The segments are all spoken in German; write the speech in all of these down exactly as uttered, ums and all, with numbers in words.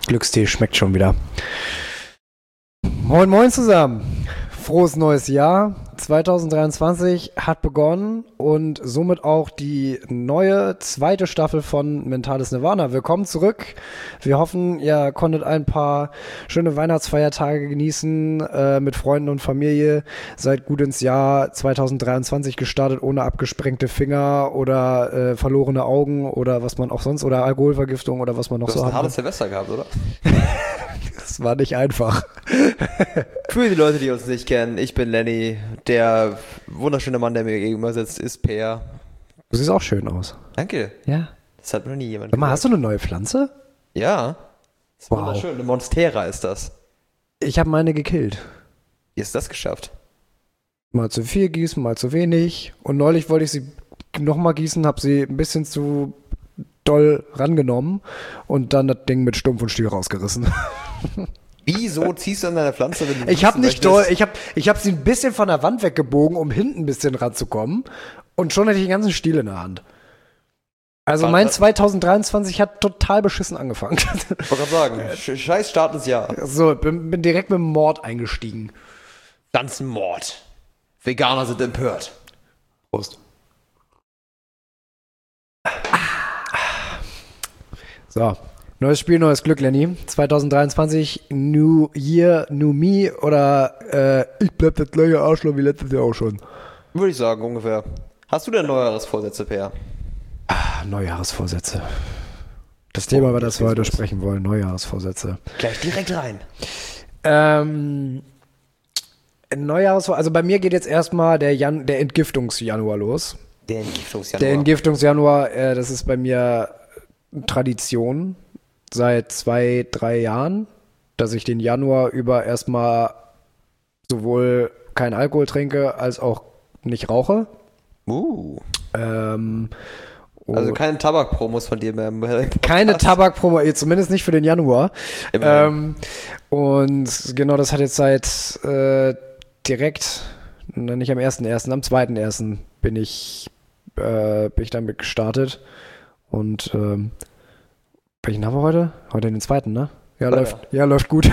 Glückstee schmeckt schon wieder. Moin moin zusammen. Frohes neues Jahr. zwanzig dreiundzwanzig hat begonnen und somit auch die neue zweite Staffel von Mentales Nirvana. Willkommen zurück. Wir hoffen, ihr konntet ein paar schöne Weihnachtsfeiertage genießen äh, mit Freunden und Familie. Seid gut ins Jahr zwanzig dreiundzwanzig gestartet, ohne abgesprengte Finger oder äh, verlorene Augen oder was man auch sonst, oder Alkoholvergiftung oder was man noch du so hat. Du hast ein hartes Silvester gehabt, oder? Das war nicht einfach. Für die Leute, die uns nicht kennen, ich bin Lenny. Der wunderschöne Mann, der mir gegenüber sitzt, ist Peer. Du siehst auch schön aus. Danke. Ja. Das hat noch nie jemand Sag mal, gesagt. hast du eine neue Pflanze? Ja. Das ist Wow. wunderschön. Eine Monstera ist das. Ich habe meine gekillt. Wie hast du das geschafft? Mal zu viel gießen, mal zu wenig. Und neulich wollte ich sie nochmal gießen, habe sie ein bisschen zu doll rangenommen und dann das Ding mit Stumpf und Stiel rausgerissen. Wieso ziehst du an deiner Pflanze, wenn du Ich habe gießen nicht möchtest? doll, ich habe ich hab sie ein bisschen von der Wand weggebogen, um hinten ein bisschen ranzukommen. Und schon hatte ich den ganzen Stiel in der Hand. Also War mein das- zwanzig dreiundzwanzig hat total beschissen angefangen. Ich wollte gerade sagen, sch- scheiß Start ins Jahr. So, bin, bin direkt mit dem Mord eingestiegen. Ganzen Mord. Veganer sind empört. Prost. So, neues Spiel, neues Glück, Lenny. zwanzig dreiundzwanzig, New Year, New Me oder äh, ich bleib das gleiche Arschloch wie letztes Jahr auch schon. Würde ich sagen, ungefähr. Hast du denn Neujahresvorsätze, Peer? Ah, Neujahresvorsätze. Das Thema, über das wir heute sprechen wollen, Neujahresvorsätze. Gleich direkt rein. Ähm, Neujahresvorsätze, also bei mir geht jetzt erstmal der, Jan, der Entgiftungsjanuar los. Der Entgiftungsjanuar. Der Entgiftungsjanuar, äh, das ist bei mir Tradition seit zwei, drei Jahren, dass ich den Januar über erstmal sowohl kein Alkohol trinke, als auch nicht rauche. Uh. Ähm, Also und keine Tabakpromos von dir mehr. im Podcast. keine Tabakpromo, eh, zumindest nicht für den Januar. Immerhin. Ähm, und genau, das hat jetzt seit äh, direkt, na, nicht am ersten ersten, am zweiten ersten bin ich, äh, bin ich damit gestartet. Und ähm, welchen haben wir heute? Heute den zweiten, ne? Ja, Ja. läuft, ja, läuft gut.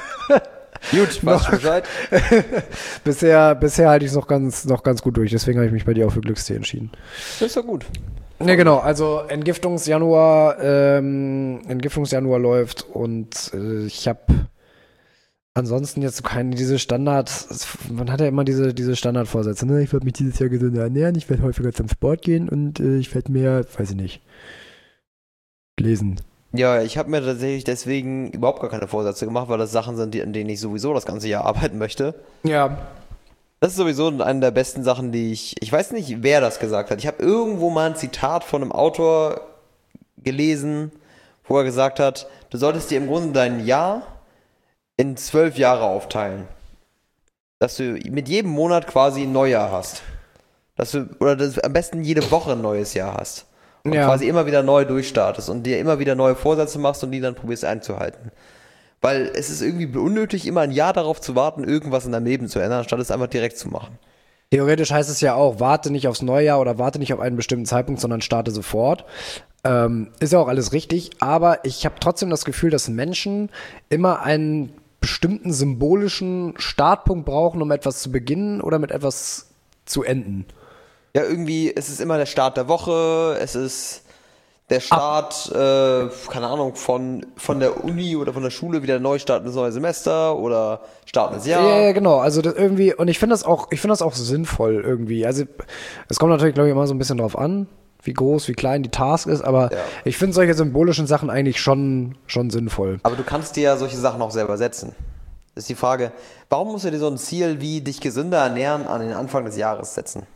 Gut, weißt du Bescheid? bisher bisher halte ich es noch ganz, noch ganz gut durch, deswegen habe ich mich bei dir auch für Glückstee entschieden. Das ist doch gut. Ne, genau, also Entgiftungsjanuar, ähm, Entgiftungsjanuar läuft und äh, ich habe ansonsten jetzt so keine, diese Standard, man hat ja immer diese, diese Standardvorsätze, ne? Ich werde mich dieses Jahr gesünder ernähren, ich werde häufiger zum Sport gehen und äh, ich werde mehr, weiß ich nicht, lesen. Ja, ich habe mir tatsächlich deswegen überhaupt gar keine Vorsätze gemacht, weil das Sachen sind, die, an denen ich sowieso das ganze Jahr arbeiten möchte. Ja. Das ist sowieso eine der besten Sachen, die ich... Ich weiß nicht, wer das gesagt hat. Ich habe irgendwo mal ein Zitat von einem Autor gelesen, wo er gesagt hat, du solltest dir im Grunde dein Jahr in zwölf Jahre aufteilen. Dass du mit jedem Monat quasi ein Neujahr hast. Dass du, oder dass du am besten jede Woche ein neues Jahr hast. Und Ja. quasi immer wieder neu durchstartest und dir immer wieder neue Vorsätze machst und die dann probierst einzuhalten. Weil es ist irgendwie unnötig, immer ein Jahr darauf zu warten, irgendwas in deinem Leben zu ändern, anstatt es einfach direkt zu machen. Theoretisch heißt es ja auch, warte nicht aufs Neujahr oder warte nicht auf einen bestimmten Zeitpunkt, sondern starte sofort. Ähm, ist ja auch alles richtig, aber ich habe trotzdem das Gefühl, dass Menschen immer einen bestimmten symbolischen Startpunkt brauchen, um etwas zu beginnen oder mit etwas zu enden. Ja, irgendwie, es ist immer der Start der Woche, es ist der Start, äh, keine Ahnung, von, von der Uni oder von der Schule wieder neu starten ins neue Semester oder starten ins Jahr. Ja, ja, genau. Also das irgendwie, und ich finde das auch, ich finde das auch sinnvoll irgendwie. Also es kommt natürlich, glaube ich, immer so ein bisschen drauf an, wie groß, wie klein die Task ist, aber Ja. ich finde solche symbolischen Sachen eigentlich schon, schon sinnvoll. Aber du kannst dir ja solche Sachen auch selber setzen. Das ist die Frage, warum musst du dir so ein Ziel wie dich gesünder ernähren an den Anfang des Jahres setzen?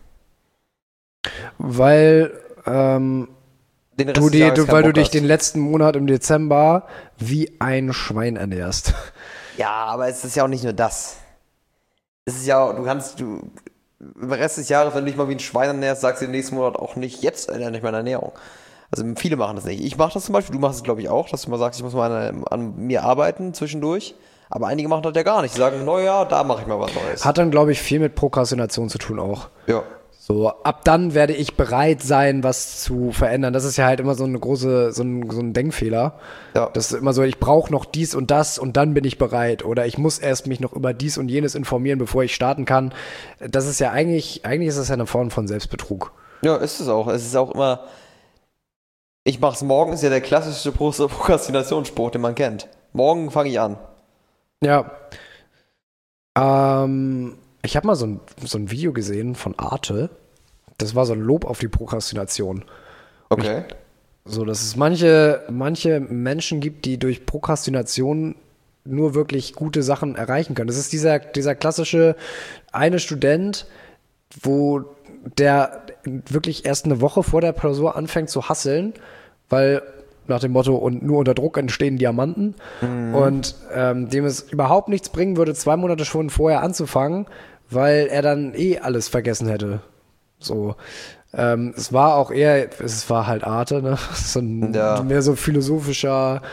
Weil ähm, Den Rest du, des die, Jahres du, keinen weil du Bock dich hast. den letzten Monat im Dezember wie ein Schwein ernährst. Ja, aber es ist ja auch nicht nur das. Es ist ja, du kannst, du, im Rest des Jahres, wenn du dich mal wie ein Schwein ernährst, sagst du den nächsten Monat auch nicht, jetzt ändere ich meine Ernährung. Also viele machen das nicht. Ich mache das zum Beispiel, du machst es glaube ich auch, dass du mal sagst, ich muss mal an, an mir arbeiten zwischendurch. Aber einige machen das ja gar nicht. Die sagen, naja, da mache ich mal was Neues. Hat dann, glaube ich, viel mit Prokrastination zu tun auch. Ja. So, ab dann werde ich bereit sein, was zu verändern. Das ist ja halt immer so eine große, so ein, so ein Denkfehler. Ja. Das ist immer so, ich brauche noch dies und das und dann bin ich bereit. Oder ich muss erst mich noch über dies und jenes informieren, bevor ich starten kann. Das ist ja eigentlich, eigentlich ist das ja eine Form von Selbstbetrug. Ja, ist es auch. Es ist auch immer, ich mach's morgen, ist ja der klassische Pro- Prokrastinationsspruch, den man kennt. Morgen fange ich an. Ja. Ähm, ich habe mal so ein, so ein Video gesehen von Arte. Das war so ein Lob auf die Prokrastination. Okay. So, dass es manche, manche Menschen gibt, die durch Prokrastination nur wirklich gute Sachen erreichen können. Das ist dieser, dieser klassische eine Student, wo der wirklich erst eine Woche vor der Klausur anfängt zu hasseln, weil nach dem Motto, und nur unter Druck entstehen Diamanten. Mhm. Und ähm, dem es überhaupt nichts bringen würde, zwei Monate schon vorher anzufangen, weil er dann eh alles vergessen hätte. So. Ähm, es war auch eher, es war halt Arte, ne? So ein, ja. Mehr so philosophischer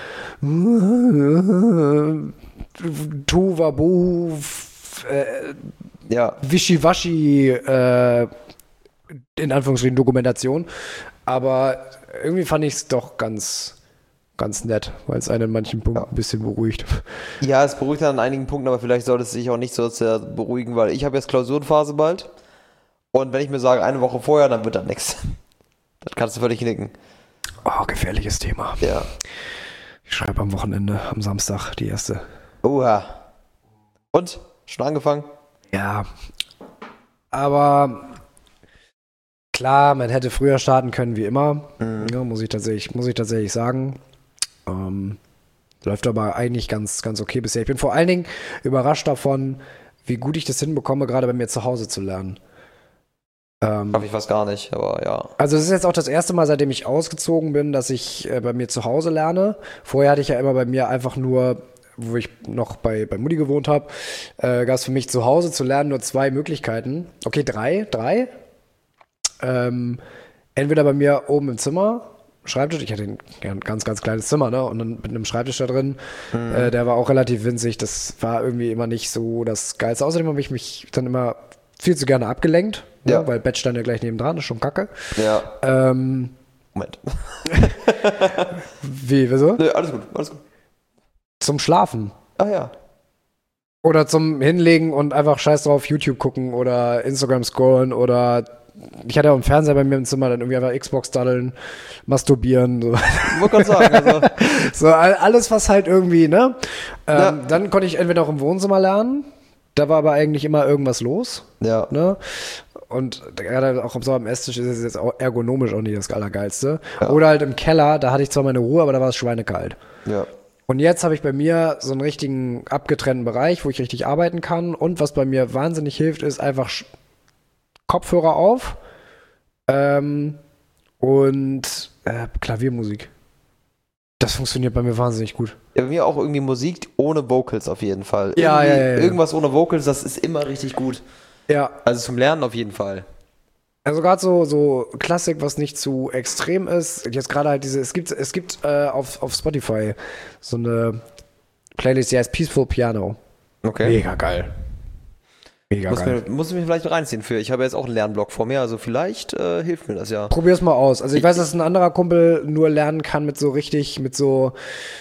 Tohuwabohu, äh, ja. Wischiwaschi, äh, in Anführungsstrichen Dokumentation. Aber irgendwie fand ich es doch ganz, ganz nett, weil es einen in manchen Punkten ja. ein bisschen beruhigt. Ja, es beruhigt dann an einigen Punkten, aber vielleicht sollte es sich auch nicht so sehr beruhigen, weil ich habe jetzt Klausurenphase bald. Und wenn ich mir sage, eine Woche vorher, dann wird das nichts. Das kannst du völlig knicken. Oh, gefährliches Thema. Ja. Ich schreibe am Wochenende, am Samstag, die erste. Oha. Und? Schon angefangen? Ja. Aber klar, man hätte früher starten können, wie immer. Mhm. Ja, muss ich tatsächlich, muss ich tatsächlich sagen. Ähm, läuft aber eigentlich ganz, ganz okay bisher. Ich bin vor allen Dingen überrascht davon, wie gut ich das hinbekomme, gerade bei mir zu Hause zu lernen. Ähm, Hab ich fast gar nicht, aber ja. Also es ist jetzt auch das erste Mal, seitdem ich ausgezogen bin, dass ich äh, bei mir zu Hause lerne. Vorher hatte ich ja immer bei mir einfach nur, wo ich noch bei, bei Mutti gewohnt habe, äh, gab es für mich zu Hause zu lernen nur zwei Möglichkeiten. Okay, drei, drei. Ähm, entweder bei mir oben im Zimmer, Schreibtisch, ich hatte ein, ein ganz, ganz kleines Zimmer, ne? Und dann mit einem Schreibtisch da drin. Mhm. Äh, der war auch relativ winzig. Das war irgendwie immer nicht so das Geilste. Außerdem habe ich mich dann immer viel zu gerne abgelenkt. Ja. Ne? Weil Bett stand ja gleich nebendran, ist schon kacke. Ja. Ähm, Moment. Wie, wieso? Nee, alles gut, alles gut. Zum Schlafen. Ah ja. Oder zum Hinlegen und einfach scheiß drauf YouTube gucken oder Instagram scrollen oder ich hatte auch einen Fernseher bei mir im Zimmer, dann irgendwie einfach Xbox daddeln, masturbieren. So. Ich wollte gerade sagen, also. So alles, was halt irgendwie, ne? Ähm, ja. Dann konnte ich entweder auch im Wohnzimmer lernen, da war aber eigentlich immer irgendwas los. Ja. Ne? Und gerade auch so am Esstisch ist es jetzt auch ergonomisch auch nicht das Allergeilste. Ja. Oder halt im Keller, da hatte ich zwar meine Ruhe, aber da war es schweinekalt. Ja. Und jetzt habe ich bei mir so einen richtigen abgetrennten Bereich, wo ich richtig arbeiten kann. Und was bei mir wahnsinnig hilft, ist einfach Kopfhörer auf ähm, und äh, Klaviermusik. Das funktioniert bei mir wahnsinnig gut. Ja, bei mir auch irgendwie Musik ohne Vocals auf jeden Fall. Ja, ja, ja, ja. Irgendwas ohne Vocals, das ist immer richtig gut. Ja. Also zum Lernen auf jeden Fall. Also gerade so, so Klassik, was nicht zu extrem ist. Jetzt gerade halt diese, es gibt, es gibt äh, auf, auf Spotify so eine Playlist, die heißt Peaceful Piano. Okay. Mega geil. Mega muss geil. Mir, muss ich mir vielleicht reinziehen für. Ich habe jetzt auch einen Lernblock vor mir, also vielleicht äh, hilft mir das ja. Probier's mal aus. Also ich, ich weiß, dass ein anderer Kumpel nur lernen kann mit so richtig, mit so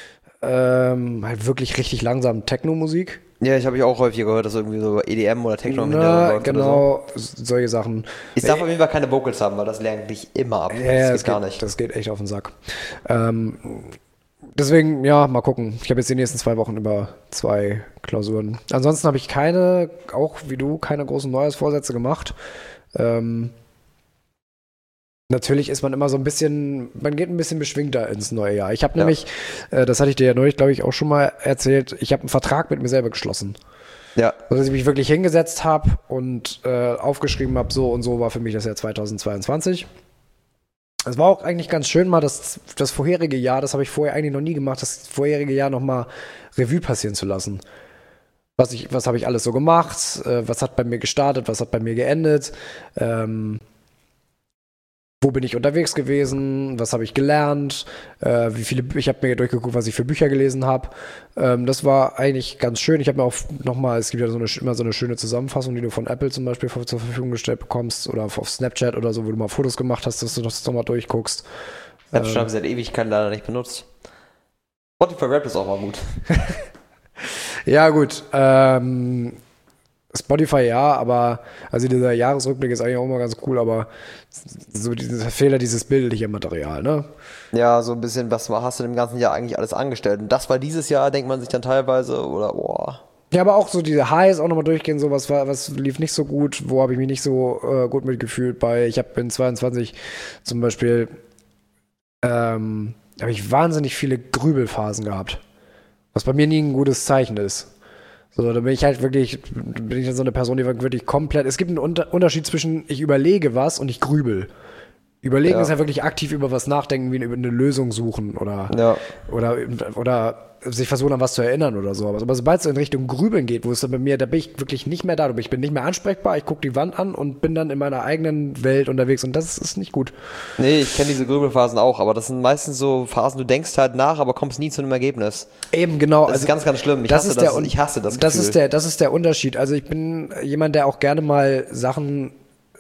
ähm, halt wirklich richtig langsamen Techno-Musik. Ja, ich habe ich auch häufig gehört, dass irgendwie so E D M oder Techno im Hintergrund läuft. Genau, so. Solche Sachen. Ich darf auf jeden Fall keine Vocals haben, weil das lernt dich immer ab. Ja, das, ja, geht das gar geht, nicht. Das geht echt auf den Sack. Ähm, deswegen, ja, mal gucken. Ich habe jetzt die nächsten zwei Wochen über zwei Klausuren. Ansonsten habe ich keine, auch wie du, keine großen Neujahrsvorsätze gemacht. Ähm, Natürlich ist man immer so ein bisschen, man geht ein bisschen beschwingter ins neue Jahr. Ich habe ja. nämlich, äh, das hatte ich dir ja neulich, glaube ich, auch schon mal erzählt, ich habe einen Vertrag mit mir selber geschlossen. Ja. Also, dass ich mich wirklich hingesetzt habe und äh, aufgeschrieben habe, so und so war für mich das Jahr zweitausendzweiundzwanzig. Es war auch eigentlich ganz schön, mal das, das vorherige Jahr, das habe ich vorher eigentlich noch nie gemacht, das vorherige Jahr nochmal Revue passieren zu lassen. Was, ich, was habe ich alles so gemacht, äh, was hat bei mir gestartet, was hat bei mir geendet, ähm, wo bin ich unterwegs gewesen, was habe ich gelernt, äh, wie viele, ich habe mir durchgeguckt, was ich für Bücher gelesen habe. Ähm, das war eigentlich ganz schön. Ich habe mir auch nochmal, es gibt ja so eine, immer so eine schöne Zusammenfassung, die du von Apple zum Beispiel zur Verfügung gestellt bekommst oder auf Snapchat oder so, wo du mal Fotos gemacht hast, dass du das nochmal durchguckst. Snapchat ähm, habe ich seit Ewigkeiten leider nicht benutzt. Spotify Rap ist auch mal gut. Ja, gut. Ähm, Spotify ja, aber also dieser Jahresrückblick ist eigentlich auch immer ganz cool, aber so dieser Fehler, dieses bildliche Material, ne? Ja, so ein bisschen, was hast du im ganzen Jahr eigentlich alles angestellt? Und das war dieses Jahr, denkt man sich dann teilweise, oder boah. Ja, aber auch so diese Highs auch nochmal durchgehen, so was, war, was lief nicht so gut, wo habe ich mich nicht so äh, gut mitgefühlt bei, ich habe in zweiundzwanzig zum Beispiel, ähm, habe ich wahnsinnig viele Grübelphasen gehabt, was bei mir nie ein gutes Zeichen ist. So, da bin ich halt wirklich, bin ich dann so eine Person, die wirklich komplett, es gibt einen Unter- Unterschied zwischen ich überlege was und ich grübel. Überlegen ja. ist ja wirklich aktiv über was nachdenken, wie über eine Lösung suchen oder, ja. oder, oder sich versuchen, an was zu erinnern oder so. Aber sobald es in Richtung Grübeln geht, wo es dann bei mir, da bin ich wirklich nicht mehr da. Ich bin nicht mehr ansprechbar, ich gucke die Wand an und bin dann in meiner eigenen Welt unterwegs und das ist nicht gut. Nee, ich kenne diese Grübelphasen auch, aber das sind meistens so Phasen, du denkst halt nach, aber kommst nie zu einem Ergebnis. Eben, genau. Das also, ist ganz, ganz schlimm. Ich das hasse ist das, der, ich hasse das das Gefühl. Ist der, das ist der Unterschied. Also ich bin jemand, der auch gerne mal Sachen,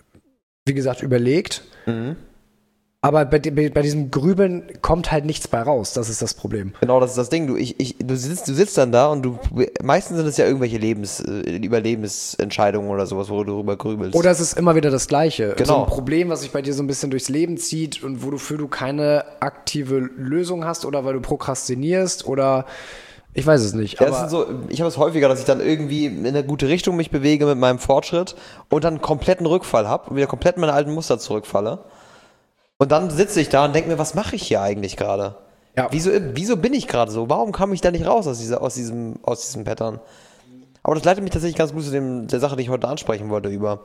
wie gesagt, überlegt. Mhm. Aber bei, bei diesem Grübeln kommt halt nichts bei raus. Das ist das Problem. Genau, das ist das Ding. Du, ich, ich, du, sitzt, du sitzt dann da und du. Meistens sind es ja irgendwelche Lebens, Überlebensentscheidungen oder sowas, wo du drüber grübelst. Oder es ist immer wieder das Gleiche. Genau. So ein Problem, was sich bei dir so ein bisschen durchs Leben zieht und wo du für du keine aktive Lösung hast oder weil du prokrastinierst oder. Ich weiß es nicht. Ja, aber das sind so, ich habe es häufiger, dass ich dann irgendwie in eine gute Richtung mich bewege mit meinem Fortschritt und dann einen kompletten Rückfall habe und wieder komplett in meine alten Muster zurückfalle. Und dann sitze ich da und denke mir, was mache ich hier eigentlich gerade? Ja. Wieso, wieso bin ich gerade so? Warum kam ich da nicht raus aus, dieser, aus, diesem, aus diesem Pattern? Aber das leitet mich tatsächlich ganz gut zu dem, der Sache, die ich heute ansprechen wollte über.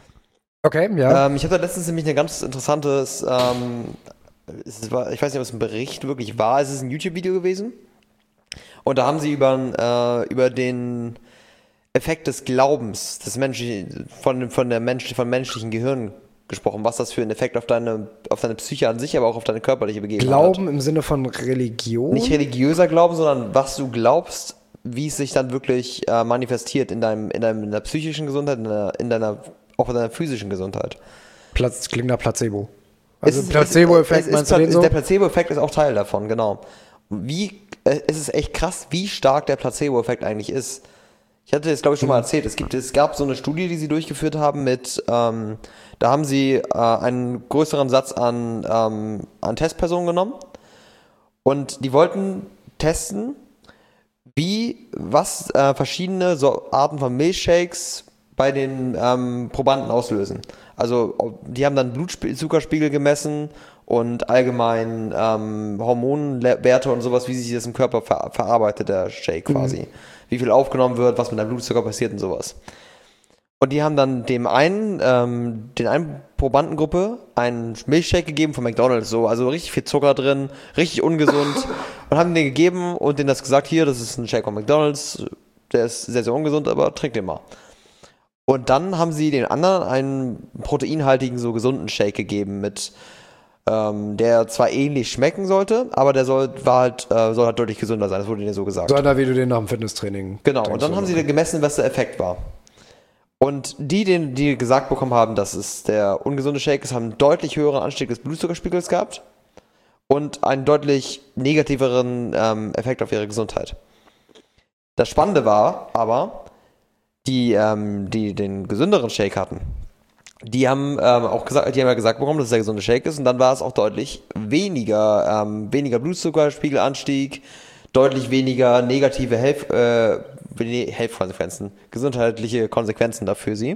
Okay, ja. Ähm, ich hatte letztens nämlich ein ganz interessantes, ähm, es war, ich weiß nicht, ob es ein Bericht wirklich war, es ist ein YouTube-Video gewesen. Und da haben sie über, äh, über den Effekt des Glaubens des Menschen, von, von der Mensch, von menschlichen Gehirn gesprochen, was das für einen Effekt auf deine, auf deine Psyche an sich, aber auch auf deine körperliche Begebenheit hat. Glauben im Sinne von Religion? Nicht religiöser Glauben, sondern was du glaubst, wie es sich dann wirklich äh, manifestiert in deinem, in deinem, in deiner psychischen Gesundheit, in deiner, in deiner, auch in deiner physischen Gesundheit. Platz, klingt nach Placebo. Also Placebo-Effekt, meinst du den so? Der Placebo-Effekt ist auch Teil davon, genau. Wie, äh, es ist echt krass, wie stark der Placebo-Effekt eigentlich ist. Ich hatte das, glaube ich, schon mal erzählt. Es gibt, es gab so eine Studie, die sie durchgeführt haben mit, ähm, da haben sie äh, einen größeren Satz an, ähm, an Testpersonen genommen und die wollten testen, wie, was äh, verschiedene so Arten von Milchshakes bei den ähm, Probanden auslösen. Also die haben dann Blutzuckerspiegel gemessen und allgemein ähm, Hormonwerte und sowas, wie sich das im Körper ver- verarbeitet, der Shake quasi. Mhm. Wie viel aufgenommen wird, was mit deinem Blutzucker passiert und sowas. Und die haben dann dem einen, ähm, den einen Probandengruppe einen Milchshake gegeben von McDonald's, so, also richtig viel Zucker drin, richtig ungesund und haben den gegeben und denen das gesagt, hier, das ist ein Shake von McDonald's, der ist sehr, sehr ungesund, aber trink den mal. Und dann haben sie den anderen einen proteinhaltigen, so gesunden Shake gegeben mit, ähm, der zwar ähnlich schmecken sollte, aber der soll, war halt, äh, soll halt deutlich gesünder sein, das wurde denen so gesagt. So einer, wie du den nach dem Fitnesstraining. Genau, und dann haben sie gemessen, was der Effekt war. Und die, die, die gesagt bekommen haben, dass es der ungesunde Shake ist, haben einen deutlich höheren Anstieg des Blutzuckerspiegels gehabt und einen deutlich negativeren ähm, Effekt auf ihre Gesundheit. Das Spannende war aber, die, ähm, die den gesünderen Shake hatten, die haben ähm, auch gesagt, die haben ja gesagt bekommen, dass es der gesunde Shake ist und dann war es auch deutlich weniger, ähm, weniger Blutzuckerspiegelanstieg, deutlich weniger negative Health, äh, Health-Konsequenzen, gesundheitliche Konsequenzen dafür sie.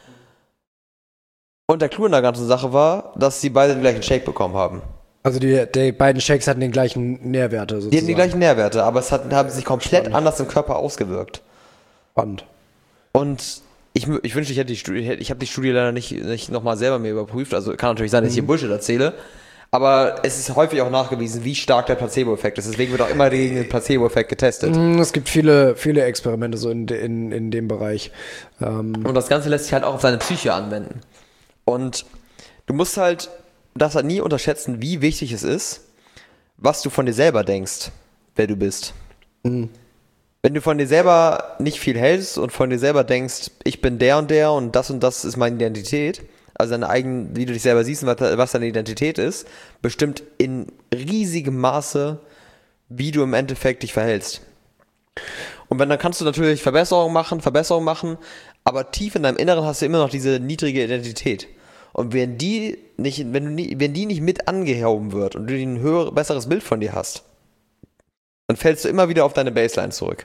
Und der Clou in der ganzen Sache war, dass sie beide den gleichen Shake bekommen haben. Also die, die beiden Shakes hatten den gleichen Nährwerte sozusagen. Die hatten die gleichen Nährwerte, aber es hat, haben sich komplett Spannend. anders im Körper ausgewirkt. Spannend. Und ich, ich wünschte, ich hätte die Studie, ich habe die Studie leider nicht, nicht nochmal selber mir überprüft, also kann natürlich sein, dass ich hier Bullshit erzähle, aber es ist häufig auch nachgewiesen, wie stark der Placebo-Effekt ist. Deswegen wird auch immer gegen den Placebo-Effekt getestet. Es gibt viele, viele Experimente so in, in, in dem Bereich. Ähm Und das Ganze lässt sich halt auch auf seine Psyche anwenden. Und du musst halt, darfst halt nie unterschätzen, wie wichtig es ist, was du von dir selber denkst, wer du bist. Mhm. Wenn du von dir selber nicht viel hältst und von dir selber denkst, ich bin der und der und das und das ist meine Identität, also deine eigene, wie du dich selber siehst und was, was deine Identität ist, bestimmt in riesigem Maße, wie du im Endeffekt dich verhältst. Und wenn, dann kannst du natürlich Verbesserungen machen, Verbesserungen machen, aber tief in deinem Inneren hast du immer noch diese niedrige Identität. Und wenn die nicht, wenn du nie, wenn die nicht mit angehoben wird und du ein höher, besseres Bild von dir hast, dann fällst du immer wieder auf deine Baseline zurück.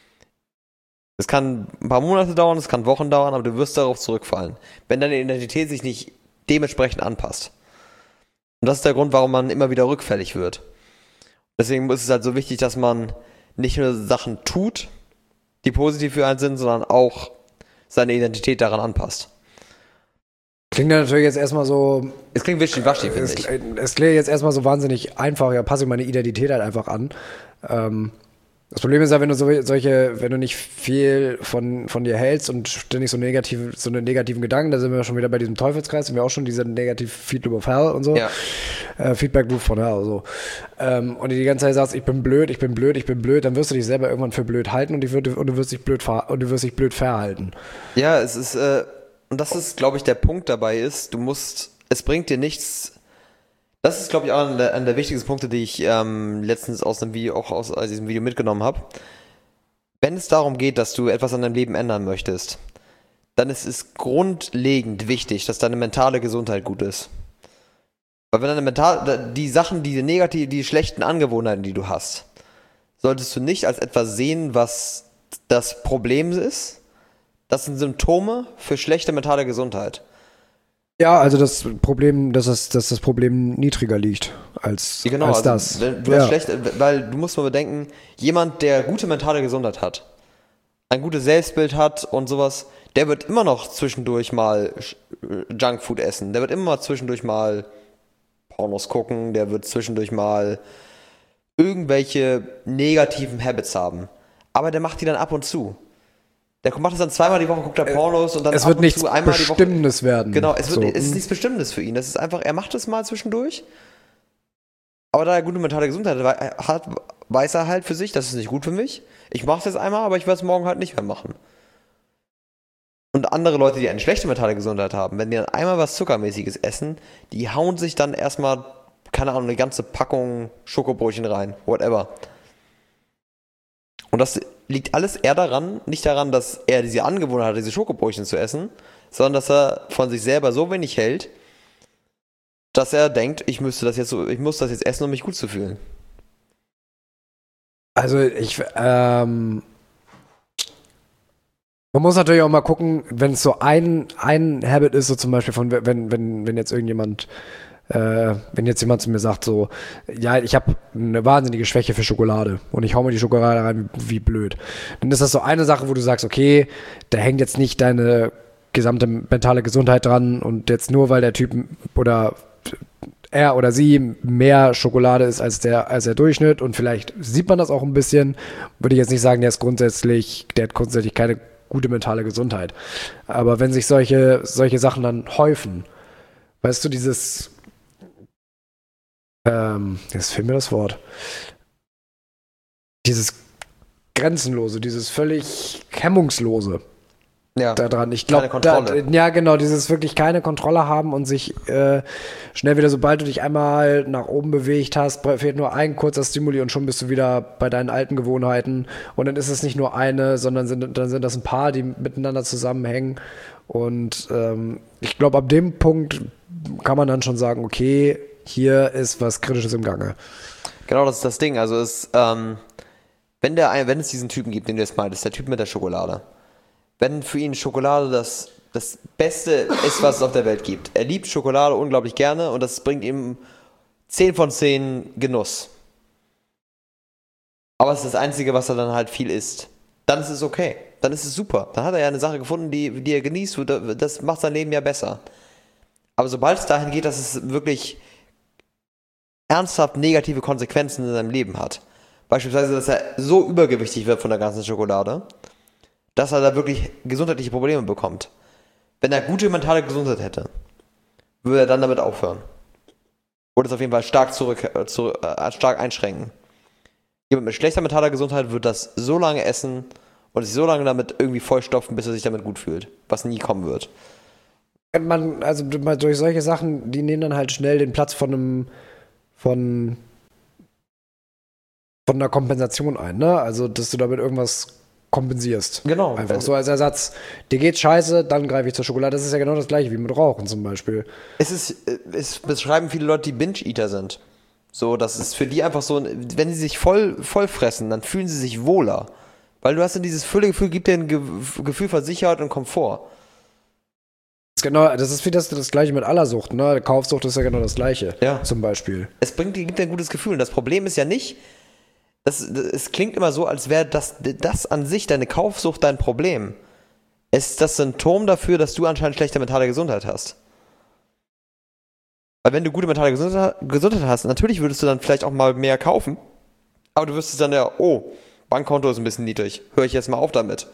Es kann ein paar Monate dauern, es kann Wochen dauern, aber du wirst darauf zurückfallen, wenn deine Identität sich nicht dementsprechend anpasst. Und das ist der Grund, warum man immer wieder rückfällig wird. Deswegen ist es halt so wichtig, dass man nicht nur Sachen tut, die positiv für einen sind, sondern auch seine Identität daran anpasst. Klingt ja natürlich jetzt erstmal so. Es klingt wischiwaschi, finde Es, ich. es klingt jetzt erstmal so wahnsinnig einfach, ja, passe ich meine Identität halt einfach an. Ähm, das Problem ist ja, wenn du so, solche, wenn du nicht viel von, von dir hältst und ständig so negative, so eine negativen Gedanken, da sind wir schon wieder bei diesem Teufelskreis, sind wir auch schon dieser negative Feed Loop of Hell und so. Ja. Äh, Feedback Loop von Hell, so. Ähm, und du die ganze Zeit sagst, ich bin blöd, ich bin blöd, ich bin blöd, dann wirst du dich selber irgendwann für blöd halten und, ich würd, und du wirst dich blöd ver- und du wirst dich blöd verhalten. Ja, es ist, äh, und das ist, glaube ich, der Punkt dabei ist, du musst, es bringt dir nichts. Das ist, glaube ich, auch einer der, einer der wichtigsten Punkte, die ich ähm, letztens aus einem Video, auch aus, aus diesem Video mitgenommen habe. Wenn es darum geht, dass du etwas an deinem Leben ändern möchtest, dann ist es grundlegend wichtig, dass deine mentale Gesundheit gut ist. Weil wenn deine mental, die Sachen, die negativ, die schlechten Angewohnheiten, die du hast, solltest du nicht als etwas sehen, was das Problem ist. Das sind Symptome für schlechte mentale Gesundheit. Ja, also das Problem, dass das, dass das Problem niedriger liegt als, Ja, genau, als also das. wenn du ja. hast schlecht, weil du musst mal bedenken, jemand, der gute mentale Gesundheit hat, ein gutes Selbstbild hat und sowas, der wird immer noch zwischendurch mal Junkfood essen, der wird immer mal zwischendurch mal Pornos gucken, der wird zwischendurch mal irgendwelche negativen Habits haben. Aber der macht die dann ab und zu. Der macht das dann zweimal die Woche, guckt er Pornos und dann es ab wird und nichts zu einmal die Woche. Bestimmendes werden. Genau, es, wird, so. es ist nichts Bestimmtes für ihn. Das ist einfach, er macht es mal zwischendurch. Aber da er gute mentale Gesundheit hat, weiß er halt für sich, das ist nicht gut für mich. Ich mache es jetzt einmal, aber ich werde es morgen halt nicht mehr machen. Und andere Leute, die eine schlechte mentale Gesundheit haben, wenn die dann einmal was Zuckermäßiges essen, die hauen sich dann erstmal, keine Ahnung, eine ganze Packung Schokobrötchen rein. Whatever. Und das liegt alles eher daran, nicht daran, dass er diese Angewohnheit hat, diese Schokobrötchen zu essen, sondern dass er von sich selber so wenig hält, dass er denkt, ich müsste das jetzt so, ich muss das jetzt essen, um mich gut zu fühlen. Also ich, ähm, man muss natürlich auch mal gucken, wenn es so ein, ein Habit ist, so zum Beispiel von, wenn, wenn, wenn jetzt irgendjemand, äh, wenn jetzt jemand zu mir sagt so, ja, ich habe eine wahnsinnige Schwäche für Schokolade und ich hau mir die Schokolade rein wie, wie blöd, dann ist das so eine Sache, wo du sagst, okay, da hängt jetzt nicht deine gesamte mentale Gesundheit dran und jetzt nur, weil der Typ oder er oder sie mehr Schokolade ist als der, als der Durchschnitt und vielleicht sieht man das auch ein bisschen, würde ich jetzt nicht sagen, der ist grundsätzlich, der hat grundsätzlich keine gute mentale Gesundheit. Aber wenn sich solche, solche Sachen dann häufen, weißt du, dieses ähm, jetzt fehlt mir das Wort. Dieses Grenzenlose, dieses völlig Hemmungslose Ja, da dran. Ich glaube, Kontrolle. da, ja genau, dieses wirklich keine Kontrolle haben und sich äh, schnell wieder, sobald du dich einmal nach oben bewegt hast, fehlt nur ein kurzer Stimuli und schon bist du wieder bei deinen alten Gewohnheiten. Und dann ist es nicht nur eine, sondern sind, dann sind das ein paar, die miteinander zusammenhängen. Und ähm, ich glaube, ab dem Punkt kann man dann schon sagen, okay, hier ist was Kritisches im Gange. Genau, das ist das Ding. Also es, ähm, wenn der, wenn es diesen Typen gibt, den du jetzt meintest, der Typ mit der Schokolade, wenn für ihn Schokolade das, das Beste ist, was es auf der Welt gibt. Er liebt Schokolade unglaublich gerne und das bringt ihm zehn von zehn Genuss. Aber es ist das Einzige, was er dann halt viel isst. Dann ist es okay. Dann ist es super. Dann hat er ja eine Sache gefunden, die, die er genießt. Das macht sein Leben ja besser. Aber sobald es dahin geht, dass es wirklich ernsthaft negative Konsequenzen in seinem Leben hat, beispielsweise, dass er so übergewichtig wird von der ganzen Schokolade, dass er da wirklich gesundheitliche Probleme bekommt. Wenn er gute mentale Gesundheit hätte, würde er dann damit aufhören. Oder es auf jeden Fall stark zurück, äh, zu, äh, stark einschränken. Jemand mit schlechter mentaler Gesundheit wird das so lange essen und sich so lange damit irgendwie vollstopfen, bis er sich damit gut fühlt. Was nie kommen wird. Man, also durch solche Sachen, die nehmen dann halt schnell den Platz von einem, von, von einer Kompensation ein, ne? Also, dass du damit irgendwas kompensierst. Genau. Einfach so als Ersatz. Dir geht's scheiße, dann greife ich zur Schokolade. Das ist ja genau das gleiche wie mit Rauchen zum Beispiel. Es ist, es beschreiben viele Leute, die Binge-Eater sind. So, das ist für die einfach so, wenn sie sich voll, voll fressen, dann fühlen sie sich wohler. Weil du hast ja dieses Füllegefühl, gibt dir ein Ge- Gefühl von Sicherheit und Komfort. Das ist genau, das ist wie das, das gleiche mit aller Sucht, ne? Kaufsucht ist ja genau das gleiche. Ja. Zum Beispiel. Es bringt dir, gibt dir ein gutes Gefühl. Und das Problem ist ja nicht, das, das, es klingt immer so, als wäre das, das an sich, deine Kaufsucht, dein Problem. Es ist das Symptom dafür, dass du anscheinend schlechte mentale Gesundheit hast. Weil wenn du gute mentale Gesundheit, Gesundheit hast, natürlich würdest du dann vielleicht auch mal mehr kaufen, aber du wüsstest dann ja, oh, Bankkonto ist ein bisschen niedrig, höre ich jetzt mal auf damit.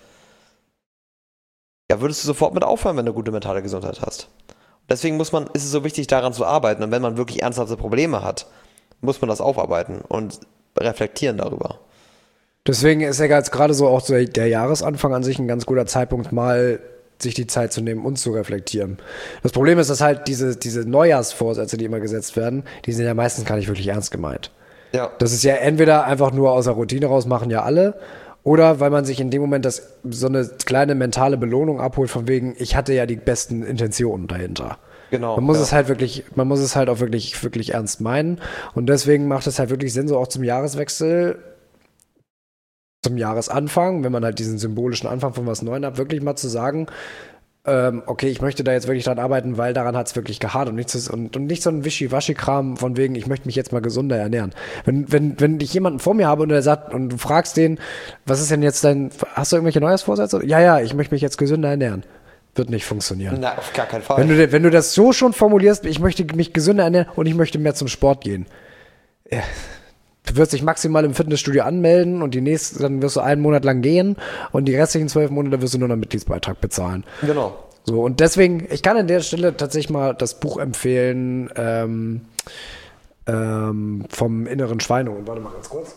Ja, würdest du sofort mit aufhören, wenn du gute mentale Gesundheit hast. Deswegen muss man, ist es so wichtig, daran zu arbeiten. Und wenn man wirklich ernsthafte Probleme hat, muss man das aufarbeiten und reflektieren darüber. Deswegen ist ja jetzt gerade so auch so der Jahresanfang an sich ein ganz guter Zeitpunkt, mal sich die Zeit zu nehmen und zu reflektieren. Das Problem ist, dass halt diese, diese Neujahrsvorsätze, die immer gesetzt werden, die sind ja meistens gar nicht wirklich ernst gemeint. Ja. Das ist ja entweder einfach nur aus der Routine raus, machen ja alle, oder weil man sich in dem Moment das, so eine kleine mentale Belohnung abholt, von wegen, ich hatte ja die besten Intentionen dahinter. Genau. Man muss ja. es halt wirklich, man muss es halt auch wirklich, wirklich ernst meinen. Und deswegen macht es halt wirklich Sinn, so auch zum Jahreswechsel, zum Jahresanfang, wenn man halt diesen symbolischen Anfang von was Neuem hat, wirklich mal zu sagen, ähm, okay, ich möchte da jetzt wirklich dran arbeiten, weil daran hat es wirklich gehart und nicht, so, und, und nicht so ein Wischi-Waschi-Kram von wegen, ich möchte mich jetzt mal gesunder ernähren. Wenn, wenn, wenn ich jemanden vor mir habe und der sagt, und du fragst den, was ist denn jetzt dein, hast du irgendwelche Neujahrsvorsätze? Ja, ja, ich möchte mich jetzt gesünder ernähren. Wird nicht funktionieren. Na, auf gar keinen Fall. Wenn du, wenn du das so schon formulierst, ich möchte mich gesünder ernähren und ich möchte mehr zum Sport gehen. Ja. Du wirst dich maximal im Fitnessstudio anmelden und die nächste, dann wirst du einen Monat lang gehen und die restlichen zwölf Monate wirst du nur noch einen Mitgliedsbeitrag bezahlen. Genau. So, und deswegen, ich kann an der Stelle tatsächlich mal das Buch empfehlen, ähm, ähm, vom inneren Schweinehund. Warte mal ganz kurz.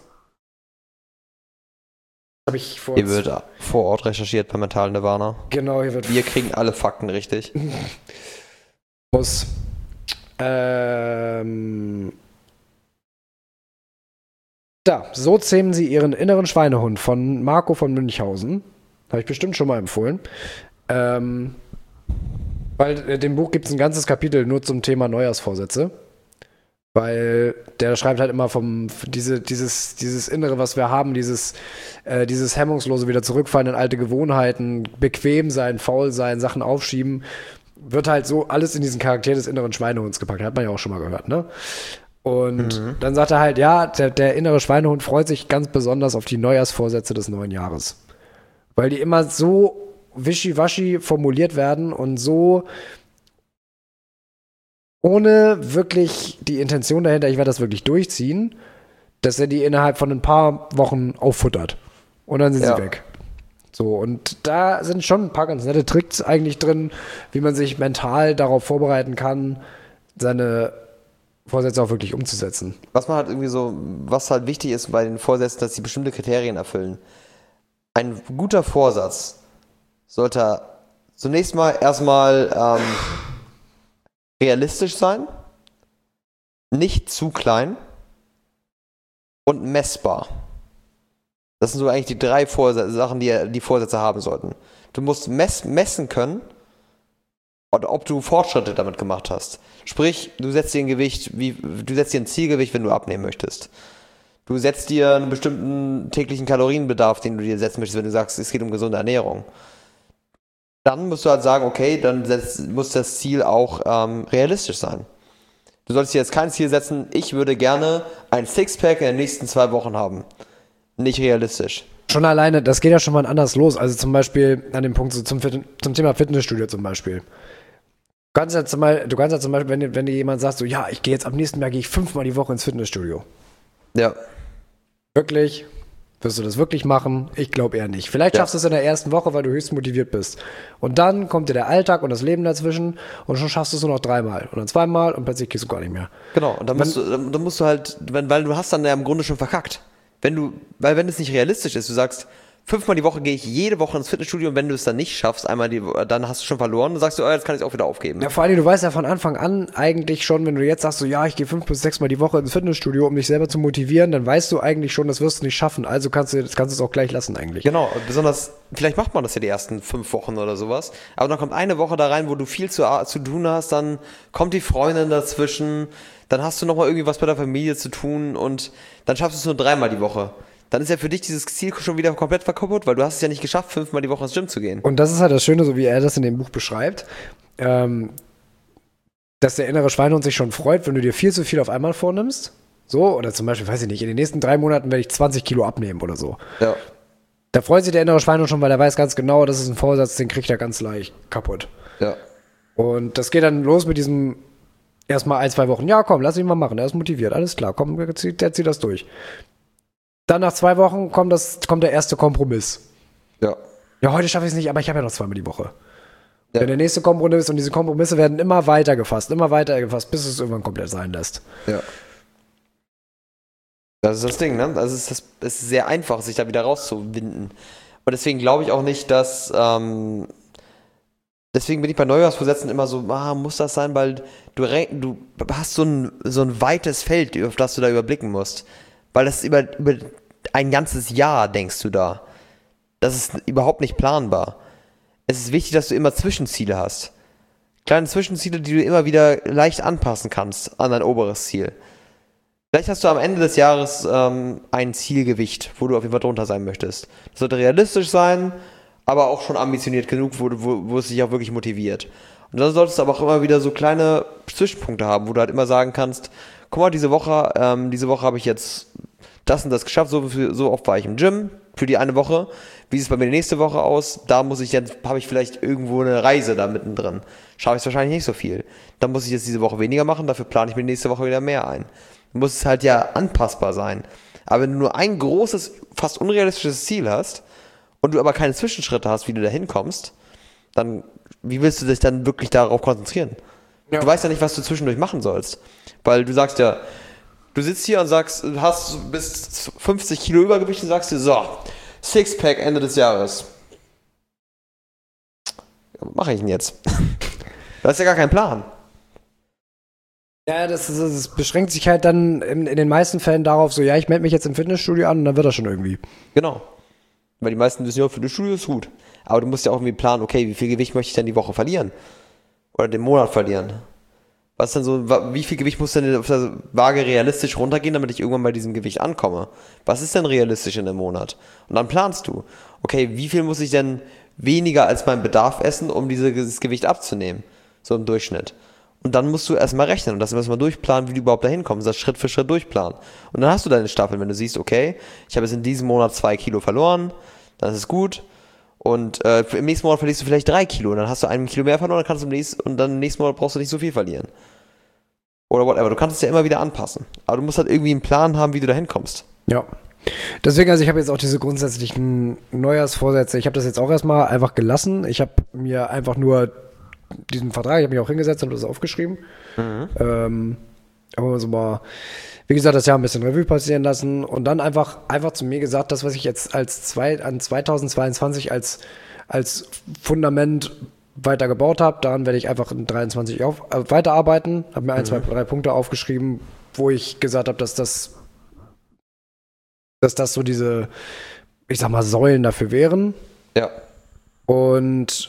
Habe ich vor. Hier wird vor Ort recherchiert bei Mental Nirvana. Genau, hier wird. Wir kriegen alle Fakten richtig. Muss. Ähm. Da, so zähmen sie ihren inneren Schweinehund von Marco von Münchhausen. Habe ich bestimmt schon mal empfohlen. Ähm, weil in dem Buch gibt es ein ganzes Kapitel nur zum Thema Neujahrsvorsätze. Weil der schreibt halt immer vom, diese, dieses, dieses Innere, was wir haben, dieses, äh, dieses hemmungslose wieder zurückfallen in alte Gewohnheiten, bequem sein, faul sein, Sachen aufschieben, wird halt so alles in diesen Charakter des inneren Schweinehunds gepackt. Hat man ja auch schon mal gehört, ne? Und mhm. dann sagt er halt, ja, der, der innere Schweinehund freut sich ganz besonders auf die Neujahrsvorsätze des neuen Jahres. Weil die immer so wischiwaschi formuliert werden und so ohne wirklich die Intention dahinter, ich werde das wirklich durchziehen, dass er die innerhalb von ein paar Wochen auffuttert. Und dann sind ja. sie weg. So, und da sind schon ein paar ganz nette Tricks eigentlich drin, wie man sich mental darauf vorbereiten kann, seine Vorsätze auch wirklich umzusetzen. Was man halt irgendwie so, was halt wichtig ist bei den Vorsätzen, dass sie bestimmte Kriterien erfüllen. Ein guter Vorsatz sollte zunächst mal erstmal ähm, realistisch sein, nicht zu klein und messbar. Das sind so eigentlich die drei Vorsätze, Sachen, die die Vorsätze haben sollten. Du musst mess, messen können, ob du Fortschritte damit gemacht hast. Sprich, du setzt dir ein Gewicht, wie, du setzt dir ein Zielgewicht, wenn du abnehmen möchtest. Du setzt dir einen bestimmten täglichen Kalorienbedarf, den du dir setzen möchtest, wenn du sagst, es geht um gesunde Ernährung. Dann musst du halt sagen, okay, dann setz, muss das Ziel auch ähm, realistisch sein. Du solltest dir jetzt kein Ziel setzen, ich würde gerne ein Sixpack in den nächsten zwei Wochen haben. Nicht realistisch. Schon alleine, das geht ja schon mal anders los. Also zum Beispiel an dem Punkt so zum, zum Thema Fitnessstudio zum Beispiel. Du kannst ja zum Beispiel, du kannst ja zum Beispiel wenn, wenn dir jemand sagt, so, ja, ich gehe jetzt am nächsten Jahr gehe ich fünfmal die Woche ins Fitnessstudio. Ja. Wirklich? Wirst du das wirklich machen? Ich glaube eher nicht. Vielleicht Ja. schaffst du es in der ersten Woche, weil du höchst motiviert bist. Und dann kommt dir der Alltag und das Leben dazwischen und schon schaffst du es nur noch dreimal und dann zweimal und plötzlich gehst du gar nicht mehr. Genau, und dann musst, du, dann, dann musst du halt, wenn, weil du hast dann ja im Grunde schon verkackt. Wenn du, weil wenn es nicht realistisch ist, du sagst, fünfmal die Woche gehe ich jede Woche ins Fitnessstudio und wenn du es dann nicht schaffst, einmal die, dann hast du schon verloren, dann sagst du, oh, jetzt kann ich es auch wieder aufgeben. Ja, vor allem, du weißt ja von Anfang an eigentlich schon, wenn du jetzt sagst, so, ja, ich gehe fünf bis sechs Mal die Woche ins Fitnessstudio, um dich selber zu motivieren, dann weißt du eigentlich schon, das wirst du nicht schaffen. Also kannst du, das kannst du es auch gleich lassen eigentlich. Genau, und besonders, vielleicht macht man das ja die ersten fünf Wochen oder sowas, aber dann kommt eine Woche da rein, wo du viel zu, zu tun hast, dann kommt die Freundin dazwischen, dann hast du nochmal irgendwie was bei der Familie zu tun und dann schaffst du es nur dreimal die Woche. Dann ist ja für dich dieses Ziel schon wieder komplett verkapput, weil du hast es ja nicht geschafft, fünfmal die Woche ins Gym zu gehen. Und das ist halt das Schöne, so wie er das in dem Buch beschreibt, ähm, dass der innere Schweinehund sich schon freut, wenn du dir viel zu viel auf einmal vornimmst. So, oder zum Beispiel, weiß ich nicht, in den nächsten drei Monaten werde ich zwanzig Kilo abnehmen oder so. Ja. Da freut sich der innere Schweinehund schon, weil er weiß ganz genau, das ist ein Vorsatz, den kriegt er ganz leicht kaputt. Ja. Und das geht dann los mit diesem erstmal ein, zwei Wochen, ja komm, lass ihn mal machen, er ist motiviert, alles klar, komm, der zieht, der zieht das durch. Dann nach zwei Wochen kommt, das, kommt der erste Kompromiss. Ja. Ja, heute schaffe ich es nicht, aber ich habe ja noch zweimal die Woche. Ja. Wenn der nächste Kompromiss und diese Kompromisse werden immer weiter gefasst, immer weiter gefasst, bis es irgendwann komplett sein lässt. Ja. Das ist das Ding, ne? Also es ist, es ist sehr einfach, sich da wieder rauszuwinden. Und deswegen glaube ich auch nicht, dass, ähm, deswegen bin ich bei Neujahrsvorsätzen immer so, ah, muss das sein, weil du, re- du hast so ein, so ein weites Feld, auf das du da überblicken musst. Weil das ist über, über ein ganzes Jahr, denkst du da. Das ist überhaupt nicht planbar. Es ist wichtig, dass du immer Zwischenziele hast. Kleine Zwischenziele, die du immer wieder leicht anpassen kannst an dein oberes Ziel. Vielleicht hast du am Ende des Jahres ähm, ein Zielgewicht, wo du auf jeden Fall drunter sein möchtest. Das sollte realistisch sein, aber auch schon ambitioniert genug, wo, wo, wo es dich auch wirklich motiviert. Und dann solltest du aber auch immer wieder so kleine Zwischenpunkte haben, wo du halt immer sagen kannst, guck mal, diese Woche, ähm, diese Woche habe ich jetzt das und das geschafft, so, so oft war ich im Gym für die eine Woche. Wie sieht es bei mir die nächste Woche aus? Da muss ich jetzt, habe ich vielleicht irgendwo eine Reise da mittendrin. Schaffe ich es wahrscheinlich nicht so viel. Dann muss ich jetzt diese Woche weniger machen, dafür plane ich mir nächste Woche wieder mehr ein. Muss es halt ja anpassbar sein. Aber wenn du nur ein großes, fast unrealistisches Ziel hast und du aber keine Zwischenschritte hast, wie du da hinkommst, dann, wie willst du dich dann wirklich darauf konzentrieren? Ja. Du weißt ja nicht, was du zwischendurch machen sollst. Weil du sagst ja, du sitzt hier und sagst, du hast bis fünfzig Kilo Übergewicht und sagst dir, so, Sixpack Ende des Jahres. Ja, was mache ich denn jetzt? Du hast ja gar keinen Plan. Ja, das, ist, das beschränkt sich halt dann in, in den meisten Fällen darauf, so, ja, ich melde mich jetzt im Fitnessstudio an und dann wird das schon irgendwie. Genau. Weil die meisten wissen ja, Fitnessstudio ist gut. Aber du musst ja auch irgendwie planen, okay, wie viel Gewicht möchte ich denn die Woche verlieren? Oder den Monat verlieren? Was ist denn so, wie viel Gewicht muss denn auf der Waage realistisch runtergehen, damit ich irgendwann bei diesem Gewicht ankomme? Was ist denn realistisch in einem Monat? Und dann planst du, okay, wie viel muss ich denn weniger als mein Bedarf essen, um dieses Gewicht abzunehmen? So im Durchschnitt. Und dann musst du erstmal rechnen und das erstmal durchplanen, wie du überhaupt da hinkommst, das Schritt für Schritt durchplanen. Und dann hast du deine Staffel, wenn du siehst, okay, ich habe jetzt in diesem Monat zwei Kilo verloren, dann ist es gut. Und äh, im nächsten Monat verlierst du vielleicht drei Kilo und dann hast du einen Kilo mehr verloren, dann kannst du im nächsten, und dann im nächsten Monat brauchst du nicht so viel verlieren. Oder whatever, du kannst es ja immer wieder anpassen. Aber du musst halt irgendwie einen Plan haben, wie du da hinkommst. Ja. Deswegen, also ich habe jetzt auch diese grundsätzlichen Neujahrsvorsätze, ich habe das jetzt auch erstmal einfach gelassen. Ich habe mir einfach nur diesen Vertrag, ich habe mich auch hingesetzt und das aufgeschrieben. Mhm. Ähm, aber so mal, wie gesagt, das Jahr ein bisschen Revue passieren lassen und dann einfach, einfach zu mir gesagt, das, was ich jetzt als zwei, an zweitausendzweiundzwanzig als, als Fundament weiter gebaut habe, daran werde ich einfach in dreiundzwanzig auf, äh, weiterarbeiten. Habe mir ein, mhm. zwei, drei Punkte aufgeschrieben, wo ich gesagt habe, dass das, dass das so diese, ich sag mal, Säulen dafür wären. Ja. Und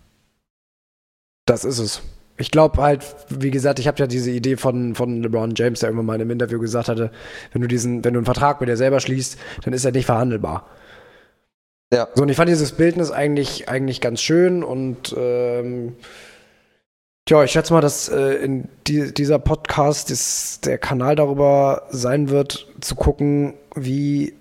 das ist es. Ich glaube halt, wie gesagt, ich habe ja diese Idee von, von LeBron James, der irgendwann mal in einem Interview gesagt hatte, wenn du diesen, wenn du einen Vertrag mit dir selber schließt, dann ist er nicht verhandelbar. Ja. So, und ich fand dieses Bildnis eigentlich, eigentlich ganz schön und ähm, tja, ich schätze mal, dass äh, in die, dieser Podcast ist der Kanal darüber sein wird, zu gucken, wie,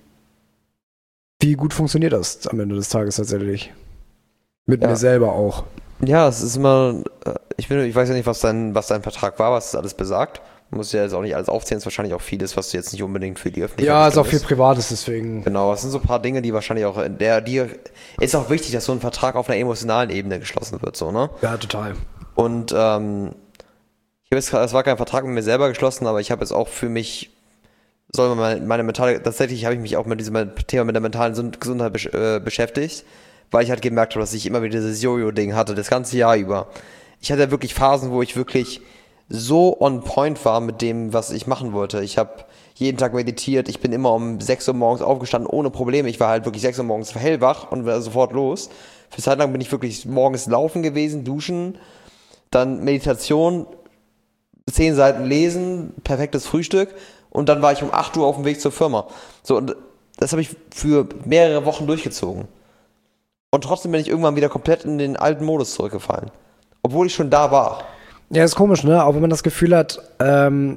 wie gut funktioniert das am Ende des Tages tatsächlich. Mit ja. mir selber auch. Ja, es ist immer, ich bin, ich weiß ja nicht, was dein, was dein Vertrag war, was das alles besagt. Muss ja jetzt auch nicht alles aufzählen, ist wahrscheinlich auch vieles, was du jetzt nicht unbedingt für die Öffentlichkeit. Ja, ist auch viel Privates, deswegen. Genau, es sind so ein paar Dinge, die wahrscheinlich auch, der, die, ist auch wichtig, dass so ein Vertrag auf einer emotionalen Ebene geschlossen wird, so, ne? Ja, total. Und, ähm, ich habe jetzt, es war kein Vertrag mit mir selber geschlossen, aber ich habe jetzt auch für mich, soll man meine mentale, tatsächlich habe ich mich auch mit diesem Thema mit der mentalen Gesundheit besch äh, beschäftigt, weil ich halt gemerkt habe, dass ich immer wieder dieses Jojo-Ding hatte, das ganze Jahr über. Ich hatte ja wirklich Phasen, wo ich wirklich so on point war mit dem, was ich machen wollte. Ich habe jeden Tag meditiert, ich bin immer um sechs Uhr morgens aufgestanden, ohne Probleme. Ich war halt wirklich sechs Uhr morgens hellwach und war sofort los. Für eine Zeit lang bin ich wirklich morgens laufen gewesen, duschen, dann Meditation, zehn Seiten lesen, perfektes Frühstück und dann war ich um acht Uhr auf dem Weg zur Firma. So, und das habe ich für mehrere Wochen durchgezogen. Und trotzdem bin ich irgendwann wieder komplett in den alten Modus zurückgefallen. Obwohl ich schon da war. Ja, ist komisch, ne? Auch wenn man das Gefühl hat, ähm,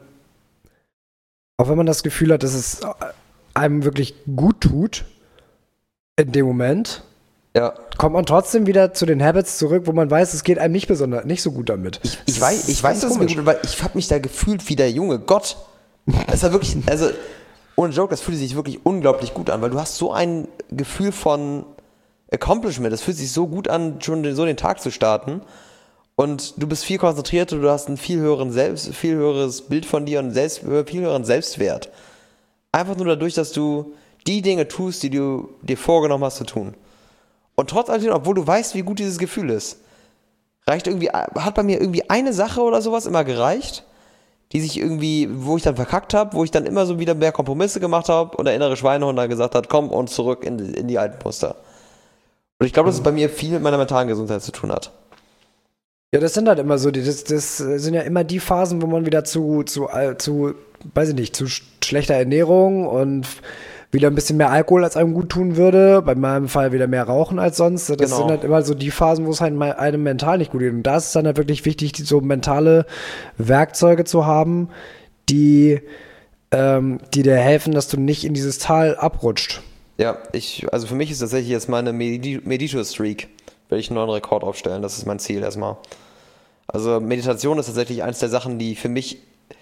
auch wenn man das Gefühl hat, dass es einem wirklich gut tut, in dem Moment, ja, kommt man trotzdem wieder zu den Habits zurück, wo man weiß, es geht einem nicht besonders, nicht so gut damit. Ich, ich weiß, ich weiß, dass es mir gut, weil ich habe mich da gefühlt wie der junge Gott. Das war wirklich, also, ohne Joke, das fühlt sich wirklich unglaublich gut an, weil du hast so ein Gefühl von Accomplishment, das fühlt sich so gut an, schon so den Tag zu starten. Und du bist viel konzentrierter, du hast ein viel höheren Selbst, viel höheres Bild von dir und selbst, viel höheren Selbstwert. Einfach nur dadurch, dass du die Dinge tust, die du dir vorgenommen hast zu tun. Und trotz alledem, obwohl du weißt, wie gut dieses Gefühl ist, reicht irgendwie, hat bei mir irgendwie eine Sache oder sowas immer gereicht, die sich irgendwie, wo ich dann verkackt habe, wo ich dann immer so wieder mehr Kompromisse gemacht habe und der innere Schweinehund dann gesagt hat, komm und zurück in, in die alten Muster. Und ich glaube, dass es bei mir viel mit meiner mentalen Gesundheit zu tun hat. Ja, das sind halt immer so, die, das, das sind ja immer die Phasen, wo man wieder zu, zu, zu, weiß ich nicht, zu schlechter Ernährung und wieder ein bisschen mehr Alkohol als einem gut tun würde. Bei meinem Fall wieder mehr Rauchen als sonst. Das Genau. sind halt immer so die Phasen, wo es halt einem mental nicht gut geht. Und da ist es dann halt wirklich wichtig, die, so mentale Werkzeuge zu haben, die, ähm, die dir helfen, dass du nicht in dieses Tal abrutscht. Ja, ich, also für mich ist tatsächlich jetzt meine Medi- Medito-Streak, werde ich einen neuen Rekord aufstellen. Das ist mein Ziel erstmal. Also Meditation ist tatsächlich eines der Sachen, die für mich,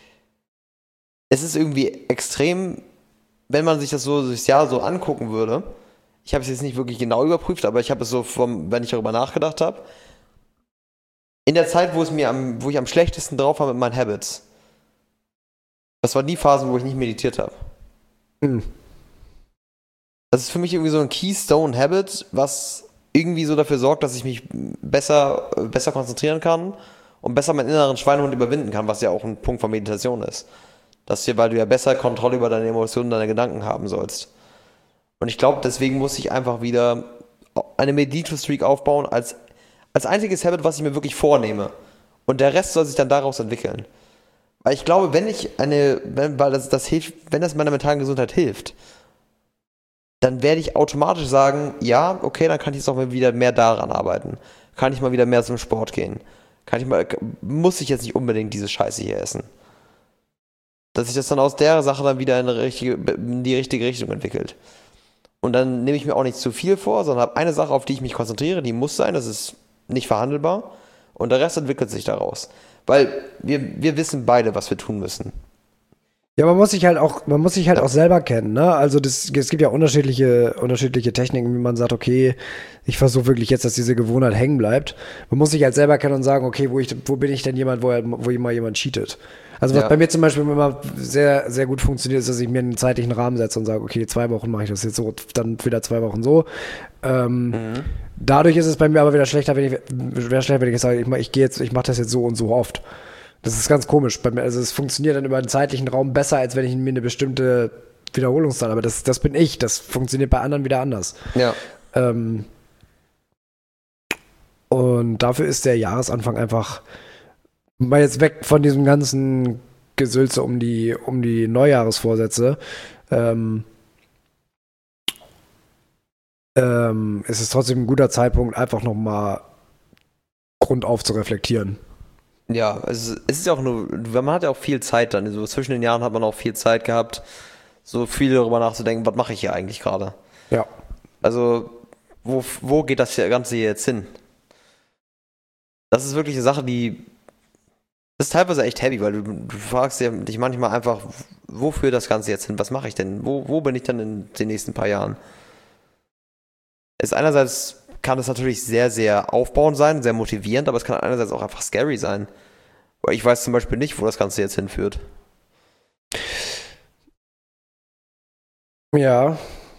es ist irgendwie extrem, wenn man sich das so das Jahr so angucken würde. Ich habe es jetzt nicht wirklich genau überprüft, aber ich habe es so, vom, wenn ich darüber nachgedacht habe, in der Zeit, wo es mir am, wo ich am schlechtesten drauf war mit meinen Habits, das waren die Phasen, wo ich nicht meditiert habe. Hm. Das ist für mich irgendwie so ein Keystone-Habit, was irgendwie so dafür sorgt, dass ich mich besser, besser konzentrieren kann und besser meinen inneren Schweinehund überwinden kann, was ja auch ein Punkt von Meditation ist. Dass du, weil du ja besser Kontrolle über deine Emotionen, deine Gedanken haben sollst. Und ich glaube, deswegen muss ich einfach wieder eine Medito-Streak aufbauen als, als einziges Habit, was ich mir wirklich vornehme. Und der Rest soll sich dann daraus entwickeln. Weil ich glaube, wenn ich eine, wenn, weil das, das hilft, wenn das meiner mentalen Gesundheit hilft, dann werde ich automatisch sagen, ja, okay, dann kann ich jetzt auch mal wieder mehr daran arbeiten. Kann ich mal wieder mehr zum Sport gehen. Kann ich mal, muss ich jetzt nicht unbedingt diese Scheiße hier essen. Dass sich das dann aus der Sache dann wieder in, eine richtige, in die richtige Richtung entwickelt. Und dann nehme ich mir auch nicht zu viel vor, sondern habe eine Sache, auf die ich mich konzentriere, die muss sein, das ist nicht verhandelbar. Und der Rest entwickelt sich daraus. Weil wir, wir wissen beide, was wir tun müssen. Ja, man muss sich halt auch, man muss sich halt auch selber kennen, ne? Also das, es gibt ja unterschiedliche, unterschiedliche Techniken, wie man sagt, okay, ich versuche wirklich jetzt, dass diese Gewohnheit hängen bleibt. Man muss sich halt selber kennen und sagen, okay, wo ich, wo bin ich denn jemand, wo, er, wo immer jemand cheatet? Also was Ja. bei mir zum Beispiel immer sehr, sehr gut funktioniert, ist, dass ich mir einen zeitlichen Rahmen setze und sage, okay, zwei Wochen mache ich das jetzt so, dann wieder zwei Wochen so. Ähm, mhm. Dadurch ist es bei mir aber wieder schlechter, wenn ich, wieder schlechter, wenn ich jetzt sage, ich, mach, ich gehe jetzt, ich mache das jetzt so und so oft. Das ist ganz komisch bei mir. Also es funktioniert dann über einen zeitlichen Raum besser, als wenn ich mir eine bestimmte Wiederholungszahl, aber das, das bin ich. Das funktioniert bei anderen wieder anders. Ja. Ähm, und dafür ist der Jahresanfang einfach mal jetzt weg von diesem ganzen Gesülze um die, um die Neujahresvorsätze. Ähm, ähm, es ist trotzdem ein guter Zeitpunkt, einfach nochmal grundauf zu reflektieren. Ja, es ist ja auch nur, man hat ja auch viel Zeit dann, so zwischen den Jahren hat man auch viel Zeit gehabt, so viel darüber nachzudenken, was mache ich hier eigentlich gerade? Ja. Also, wo, wo geht das Ganze hier jetzt hin? Das ist wirklich eine Sache, die, Das ist teilweise echt heavy, weil du, du fragst dir dich manchmal einfach, wofür das Ganze jetzt hin? Was mache ich denn? Wo, wo bin ich dann in den nächsten paar Jahren? Es einerseits kann es natürlich sehr, sehr aufbauend sein, sehr motivierend, aber es kann einerseits auch einfach scary sein. Weil ich weiß zum Beispiel nicht, wo das Ganze jetzt hinführt. Ja.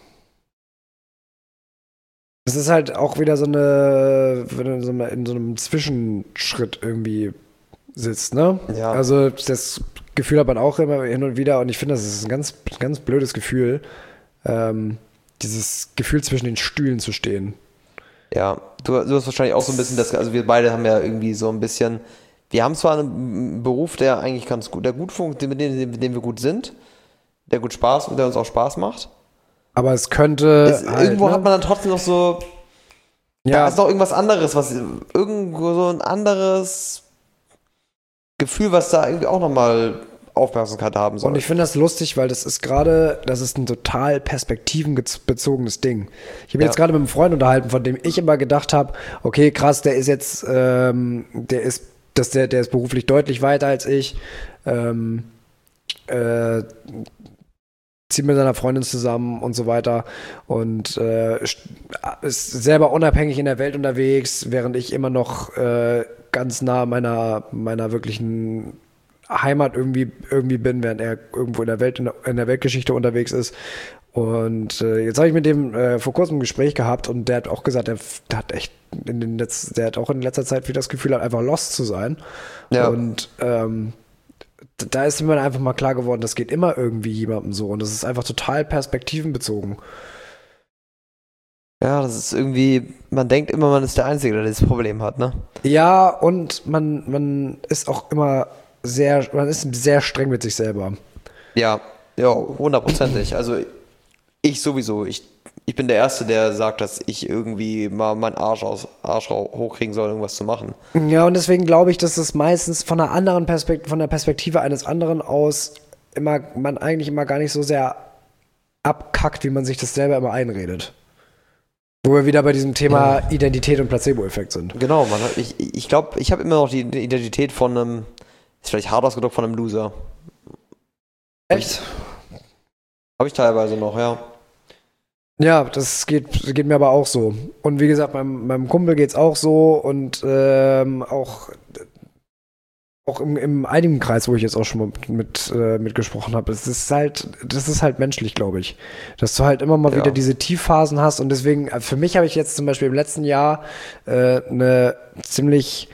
Es ist halt auch wieder so eine, wenn du in so einem, in so einem Zwischenschritt irgendwie sitzt, ne? Ja. Also das Gefühl hat man auch immer hin und wieder und ich finde, das ist ein ganz, ganz blödes Gefühl, ähm, dieses Gefühl zwischen den Stühlen zu stehen. Ja, du, du hast wahrscheinlich auch so ein bisschen das, also wir beide haben ja irgendwie so ein bisschen, wir haben zwar einen Beruf, der eigentlich ganz gut, der gut funktioniert, mit dem, mit dem wir gut sind, der gut Spaß und der uns auch Spaß macht. Aber es könnte. Es, halt, irgendwo ne? hat man dann trotzdem noch so. Ja. Da ist noch irgendwas anderes, was irgendwo so ein anderes Gefühl, was da irgendwie auch nochmal Aufmerksamkeit haben soll. Und ich finde das lustig, weil das ist gerade, das ist ein total perspektivenbezogenes Ding. Ich habe Ja. jetzt gerade mit einem Freund unterhalten, von dem ich immer gedacht habe, okay, krass, der ist jetzt, ähm, der ist, dass der, der ist beruflich deutlich weiter als ich. Ähm, äh, zieht mit seiner Freundin zusammen und so weiter und äh, ist selber unabhängig in der Welt unterwegs, während ich immer noch äh, ganz nah meiner, meiner wirklichen Heimat irgendwie, irgendwie bin, während er irgendwo in der Welt, in der, in der Weltgeschichte unterwegs ist. Und äh, jetzt habe ich mit dem äh, vor kurzem ein Gespräch gehabt und der hat auch gesagt, der, der hat echt in den Letz-, der hat auch in letzter Zeit wieder das Gefühl, hat einfach lost zu sein. Ja. Und ähm, da ist mir einfach mal klar geworden, das geht immer irgendwie jemandem so und das ist einfach total perspektivenbezogen. Ja, das ist irgendwie, man denkt immer, man ist der Einzige, der dieses Problem hat, ne? Ja, und man, man ist auch immer sehr, man ist sehr streng mit sich selber. Ja, ja, hundertprozentig. Also ich sowieso, ich, ich bin der Erste, der sagt, dass ich irgendwie mal meinen Arsch aus Arsch hochkriegen soll, irgendwas zu machen. Ja, und deswegen glaube ich, dass es meistens von einer anderen Perspektive, von der Perspektive eines anderen aus immer, man eigentlich immer gar nicht so sehr abkackt, wie man sich das selber immer einredet. Wo wir wieder bei diesem Thema ja. Identität und Placebo-Effekt sind. Genau, man hat, ich ich glaube, ich habe immer noch die Identität von einem, ist vielleicht hart ausgedrückt, von einem Loser. Echt? Habe ich teilweise noch, ja. Ja, das geht, geht mir aber auch so. Und wie gesagt, meinem, meinem Kumpel geht's auch so und ähm, auch, auch im, im einigen Kreis, wo ich jetzt auch schon mal mit, äh, mit gesprochen habe. Es ist halt, das ist halt menschlich, glaube ich. Dass du halt immer mal ja. wieder diese Tiefphasen hast und deswegen, für mich habe ich jetzt zum Beispiel im letzten Jahr äh, eine ziemlich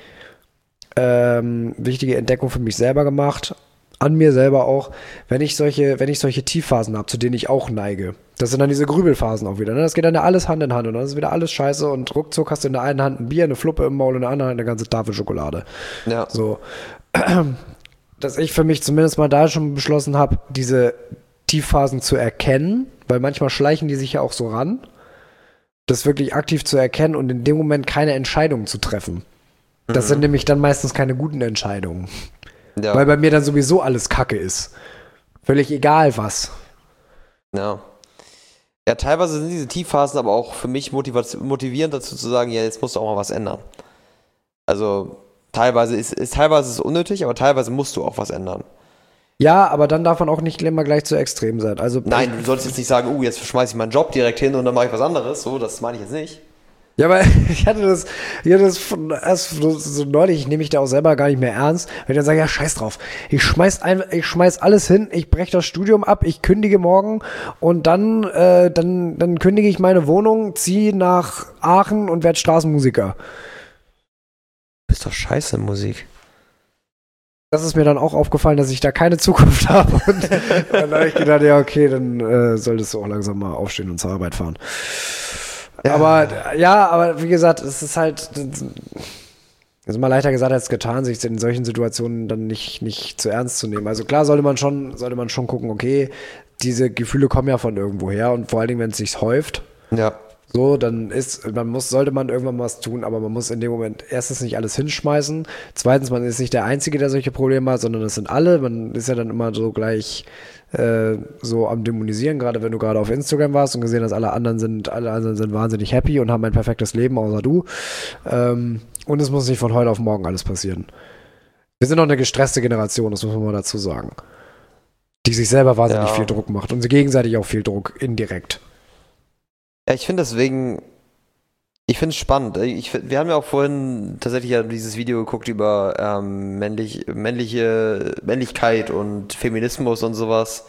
ähm, wichtige Entdeckung für mich selber gemacht. An mir selber auch, wenn ich solche, wenn ich solche Tiefphasen habe, zu denen ich auch neige. Das sind dann diese Grübelphasen auch wieder. Ne? Das geht dann ja alles Hand in Hand und dann ist wieder alles scheiße und ruckzuck hast du in der einen Hand ein Bier, eine Fluppe im Maul, in der anderen Hand eine ganze Tafel Schokolade. Ja. So. Dass ich für mich zumindest mal da schon beschlossen habe, diese Tiefphasen zu erkennen, weil manchmal schleichen die sich ja auch so ran, das wirklich aktiv zu erkennen und in dem Moment keine Entscheidungen zu treffen. Das mhm. sind nämlich dann meistens keine guten Entscheidungen. Ja. Weil bei mir dann sowieso alles Kacke ist. Völlig egal was. Ja. Ja, teilweise sind diese Tiefphasen aber auch für mich motivierend dazu zu sagen, ja, jetzt musst du auch mal was ändern. Also teilweise ist, ist teilweise ist es unnötig, aber teilweise musst du auch was ändern. Ja, aber dann darf man auch nicht immer gleich zu extrem sein. Also nein, du solltest jetzt nicht sagen, oh, jetzt schmeiße ich meinen Job direkt hin und dann mache ich was anderes. So, das meine ich jetzt nicht. Ja, aber ich hatte das, ich hatte das von, erst so, so neulich, ich nehme mich da auch selber gar nicht mehr ernst, wenn ich dann sage, ja, scheiß drauf, ich schmeiß ein, ich schmeiß alles hin, ich breche das Studium ab, ich kündige morgen und dann, äh, dann, dann kündige ich meine Wohnung, ziehe nach Aachen und werde Straßenmusiker. Du bist doch scheiße in Musik. Das ist mir dann auch aufgefallen, dass ich da keine Zukunft habe. Und dann habe ich gedacht, ja, okay, dann äh, solltest du auch langsam mal aufstehen und zur Arbeit fahren. Ja. Aber ja, aber wie gesagt, es ist halt, es ist immer leichter gesagt als getan, sich in solchen Situationen dann nicht, nicht zu ernst zu nehmen. Also klar sollte man schon, sollte man schon gucken, okay, diese Gefühle kommen ja von irgendwo her und vor allen Dingen, wenn es sich häuft, ja. so, dann ist, man muss, sollte man irgendwann mal was tun, aber man muss in dem Moment erstens nicht alles hinschmeißen, zweitens, man ist nicht der Einzige, der solche Probleme hat, sondern es sind alle, man ist ja dann immer so gleich äh, so am Dämonisieren, gerade wenn du gerade auf Instagram warst und gesehen hast, alle anderen sind, alle anderen sind wahnsinnig happy und haben ein perfektes Leben, außer du. Ähm, und es muss nicht von heute auf morgen alles passieren. Wir sind noch eine gestresste Generation, das muss man mal dazu sagen. Die sich selber wahnsinnig Ja. viel Druck macht und sie gegenseitig auch viel Druck, indirekt. Ja, ich finde deswegen, ich finde es spannend. Ich, find- wir haben ja auch vorhin tatsächlich ja dieses Video geguckt über ähm, männlich, männliche Männlichkeit und Feminismus und sowas.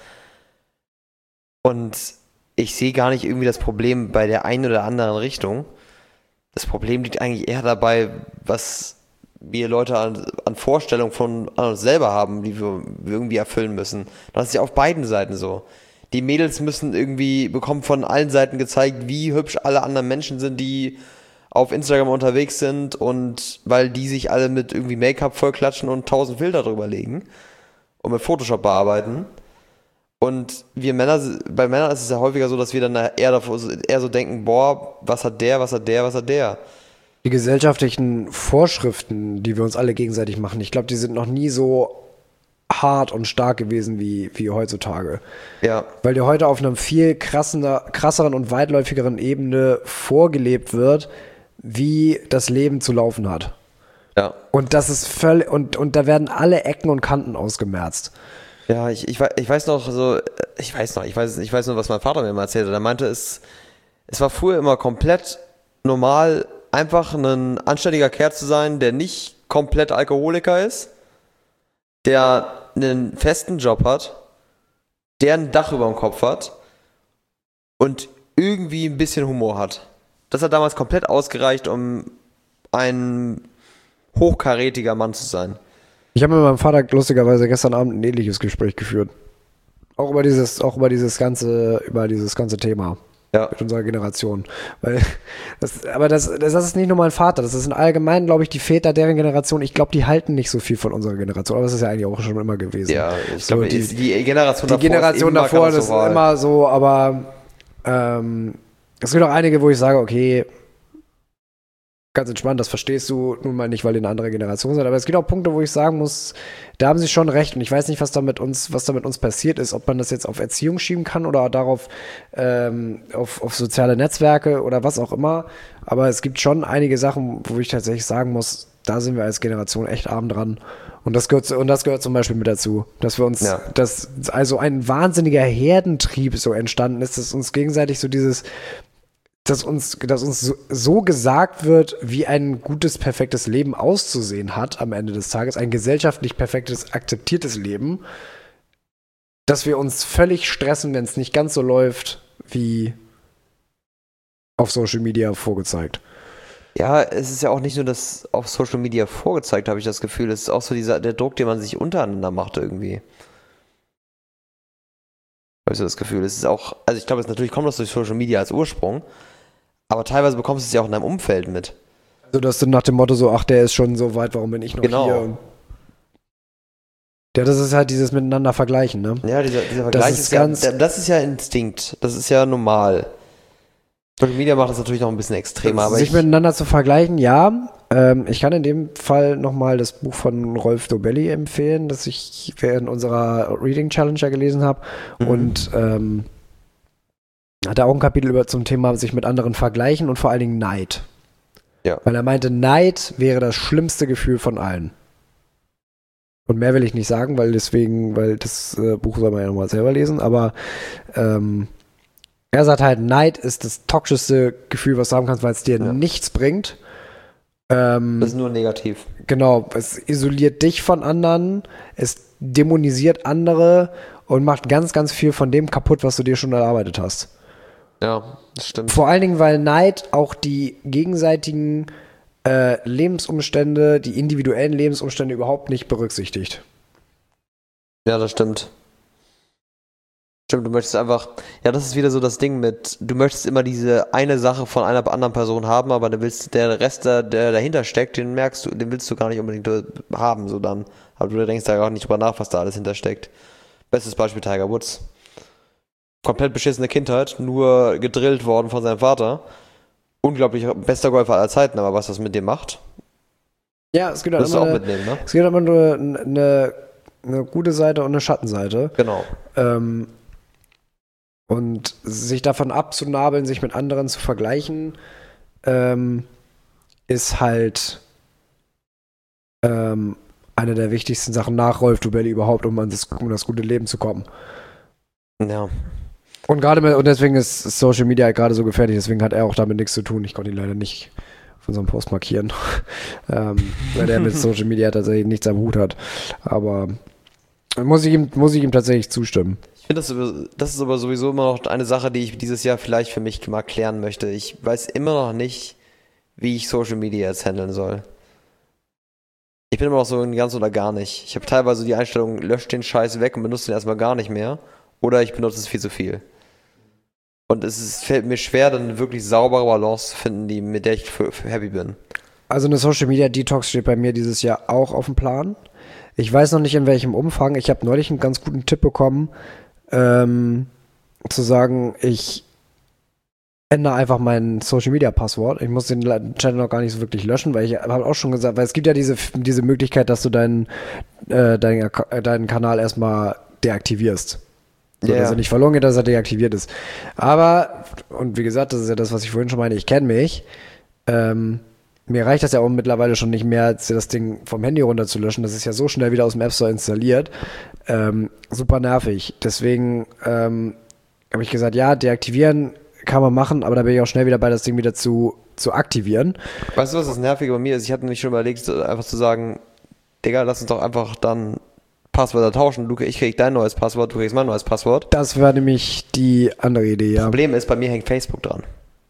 Und ich sehe gar nicht irgendwie das Problem bei der einen oder anderen Richtung. Das Problem liegt eigentlich eher dabei, was wir Leute an, an Vorstellungen von an uns selber haben, die wir irgendwie erfüllen müssen. Das ist ja auf beiden Seiten so. Die Mädels müssen irgendwie, bekommen von allen Seiten gezeigt, wie hübsch alle anderen Menschen sind, die auf Instagram unterwegs sind, und weil die sich alle mit irgendwie Make-up vollklatschen und tausend Filter drüber legen und mit Photoshop bearbeiten. Und wir Männer, bei Männern ist es ja häufiger so, dass wir dann eher, davor, eher so denken, boah, was hat der, was hat der, was hat der. Die gesellschaftlichen Vorschriften, die wir uns alle gegenseitig machen, ich glaube, die sind noch nie so hart und stark gewesen wie, wie heutzutage. Ja, Weil dir heute auf einer viel krassener, krasseren und weitläufigeren Ebene vorgelebt wird, wie das Leben zu laufen hat. ja. Und das ist völlig, und, und da werden alle Ecken und Kanten ausgemerzt. Ja, ich, ich, wei- ich weiß noch so, ich weiß noch, ich weiß, ich weiß nur, was mein Vater mir mal erzählte. Der meinte, es, es war früher immer komplett normal, einfach ein anständiger Kerl zu sein, der nicht komplett Alkoholiker ist, der einen festen Job hat, der ein Dach über dem Kopf hat und irgendwie ein bisschen Humor hat. Das hat damals komplett ausgereicht, um ein hochkarätiger Mann zu sein. Ich habe mit meinem Vater lustigerweise gestern Abend ein ähnliches Gespräch geführt. Auch über dieses, auch über dieses ganze, über dieses ganze Thema. Ja. Mit unserer Generation. Weil das, aber das, das ist nicht nur mein Vater, das ist in allgemein, glaube ich, die Väter deren Generation. Ich glaube, die halten nicht so viel von unserer Generation, aber das ist ja eigentlich auch schon immer gewesen. Ja, ich So, glaube, die- die, die Generation Die davor Generation ist immer davor, das ist katastrophal. immer so, aber ähm, es gibt auch einige, wo ich sage, okay, ganz entspannt, das verstehst du nun mal nicht, weil ihr eine andere Generation seid, aber es gibt auch Punkte, wo ich sagen muss, da haben sie schon recht, und ich weiß nicht, was da mit uns, was da mit uns passiert ist, ob man das jetzt auf Erziehung schieben kann oder darauf, ähm, auf, auf soziale Netzwerke oder was auch immer, aber es gibt schon einige Sachen, wo ich tatsächlich sagen muss, da sind wir als Generation echt arm dran. Und das gehört, und das gehört zum Beispiel mit dazu, dass wir uns, Ja. dass also ein wahnsinniger Herdentrieb so entstanden ist, dass uns gegenseitig so dieses, dass uns, dass uns so, so gesagt wird, wie ein gutes, perfektes Leben auszusehen hat am Ende des Tages, ein gesellschaftlich perfektes, akzeptiertes Leben, dass wir uns völlig stressen, wenn es nicht ganz so läuft, wie auf Social Media vorgezeigt. Ja, es ist ja auch nicht nur das auf Social Media vorgezeigt, habe ich das Gefühl. Es ist auch so dieser, der Druck, den man sich untereinander macht irgendwie. Habe ich so das Gefühl. Es ist auch, also ich glaube, es natürlich kommt das durch Social Media als Ursprung, aber teilweise bekommst du es ja auch in deinem Umfeld mit. Also, dass du nach dem Motto so, ach, der ist schon so weit, warum bin ich noch Genau. hier? Und ja, das ist halt dieses Miteinander vergleichen, ne? Ja, dieser, dieser Vergleich ist ist, ja, ganz- das ist ja Instinkt. Das ist ja normal. Social Media macht das natürlich noch ein bisschen extremer, aber Sich ich, miteinander zu vergleichen, ja. Ähm, ich kann in dem Fall nochmal das Buch von Rolf Dobelli empfehlen, das ich während unserer Reading Challenge ja gelesen habe. Mhm. Und ähm, hat er auch ein Kapitel über zum Thema sich mit anderen vergleichen und vor allen Dingen Neid. Ja. Weil er meinte, Neid wäre das schlimmste Gefühl von allen. Und mehr will ich nicht sagen, weil deswegen, weil das äh, Buch soll man ja nochmal selber lesen, aber ähm, er sagt halt, Neid ist das toxischste Gefühl, was du haben kannst, weil es dir Ja. nichts bringt. Ähm, das ist nur negativ. genau, es isoliert dich von anderen, es dämonisiert andere und macht ganz, ganz viel von dem kaputt, was du dir schon erarbeitet hast. Ja, das stimmt. Vor allen Dingen, weil Neid auch die gegenseitigen äh, Lebensumstände, die individuellen Lebensumstände überhaupt nicht berücksichtigt. Ja, das stimmt. Stimmt, du möchtest einfach, ja, das ist wieder so das Ding mit, du möchtest immer diese eine Sache von einer anderen Person haben, aber dann willst der Rest, der, der dahinter steckt, den merkst du, den willst du gar nicht unbedingt haben, so dann. Aber du denkst da gar nicht drüber nach, was da alles hintersteckt. Bestes Beispiel Tiger Woods. Komplett beschissene Kindheit, nur gedrillt worden von seinem Vater. Unglaublich bester Golfer aller Zeiten, aber was das mit dem macht, Ja, es gibt halt wirst du immer auch eine, mitnehmen, ne? es gibt immer nur eine, eine gute Seite und eine Schattenseite. Genau. Ähm, und sich davon abzunabeln, sich mit anderen zu vergleichen, ähm, ist halt ähm, eine der wichtigsten Sachen nach Rolf Dubelli überhaupt, um an das, um das gute Leben zu kommen. Ja. Und gerade mit, und deswegen ist Social Media halt gerade so gefährlich, deswegen hat er auch damit nichts zu tun. Ich konnte ihn leider nicht von so einem Post markieren, ähm, weil er mit Social Media tatsächlich nichts am Hut hat. Aber muss ich ihm, muss ich ihm tatsächlich zustimmen. Ich finde, das, das ist aber sowieso immer noch eine Sache, die ich dieses Jahr vielleicht für mich mal klären möchte. Ich weiß immer noch nicht, wie ich Social Media jetzt handeln soll. Ich bin immer noch so in ganz oder gar nicht. Ich habe teilweise die Einstellung, löscht den Scheiß weg und benutze den erstmal gar nicht mehr. Oder ich benutze es viel zu viel. Und es ist, fällt mir schwer, dann eine wirklich saubere Balance zu finden, die, mit der ich für, für happy bin. Also eine Social Media Detox steht bei mir dieses Jahr auch auf dem Plan. Ich weiß noch nicht, in welchem Umfang. Ich habe neulich einen ganz guten Tipp bekommen, ähm, zu sagen, ich ändere einfach mein Social Media Passwort. Ich muss den Channel noch gar nicht so wirklich löschen, weil ich habe auch schon gesagt, weil es gibt ja diese, diese Möglichkeit, dass du deinen, äh, deinen, deinen Kanal erstmal deaktivierst. So, Yeah. dass er nicht verloren geht, dass er deaktiviert ist. Aber, und wie gesagt, das ist ja das, was ich vorhin schon meine, ich kenne mich. Ähm, mir reicht das ja auch mittlerweile schon nicht mehr, als das Ding vom Handy runterzulöschen. Das ist ja so schnell wieder aus dem App Store installiert. Ähm, super nervig. Deswegen ähm, habe ich gesagt, ja, deaktivieren kann man machen, aber da bin ich auch schnell wieder bei, das Ding wieder zu, zu aktivieren. Weißt du, was das Nervige bei mir ist? Ich hatte nämlich schon überlegt, einfach zu sagen, Digga, lass uns doch einfach dann Passwörter tauschen. Du, ich krieg dein neues Passwort, du kriegst mein neues Passwort. Das war nämlich die andere Idee, ja. Problem ist, bei mir hängt Facebook dran.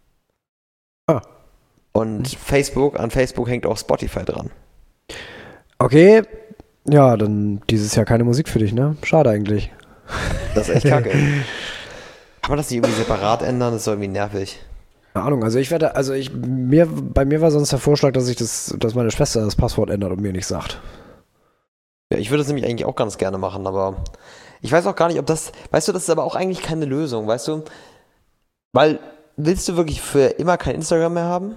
Ah. Und Facebook, an Facebook hängt auch Spotify dran. Okay, ja, dann dieses Jahr keine Musik für dich, ne? Schade eigentlich. Das ist echt kacke. Kann man das nicht irgendwie separat ändern? Das ist doch irgendwie nervig. Keine Ahnung, also ich werde, also ich, mir, bei mir war sonst der Vorschlag, dass ich das, dass meine Schwester das Passwort ändert und mir nicht sagt. Ja, ich würde das nämlich eigentlich auch ganz gerne machen, aber ich weiß auch gar nicht, ob das, weißt du, das ist aber auch eigentlich keine Lösung, weißt du? Weil, willst du wirklich für immer kein Instagram mehr haben?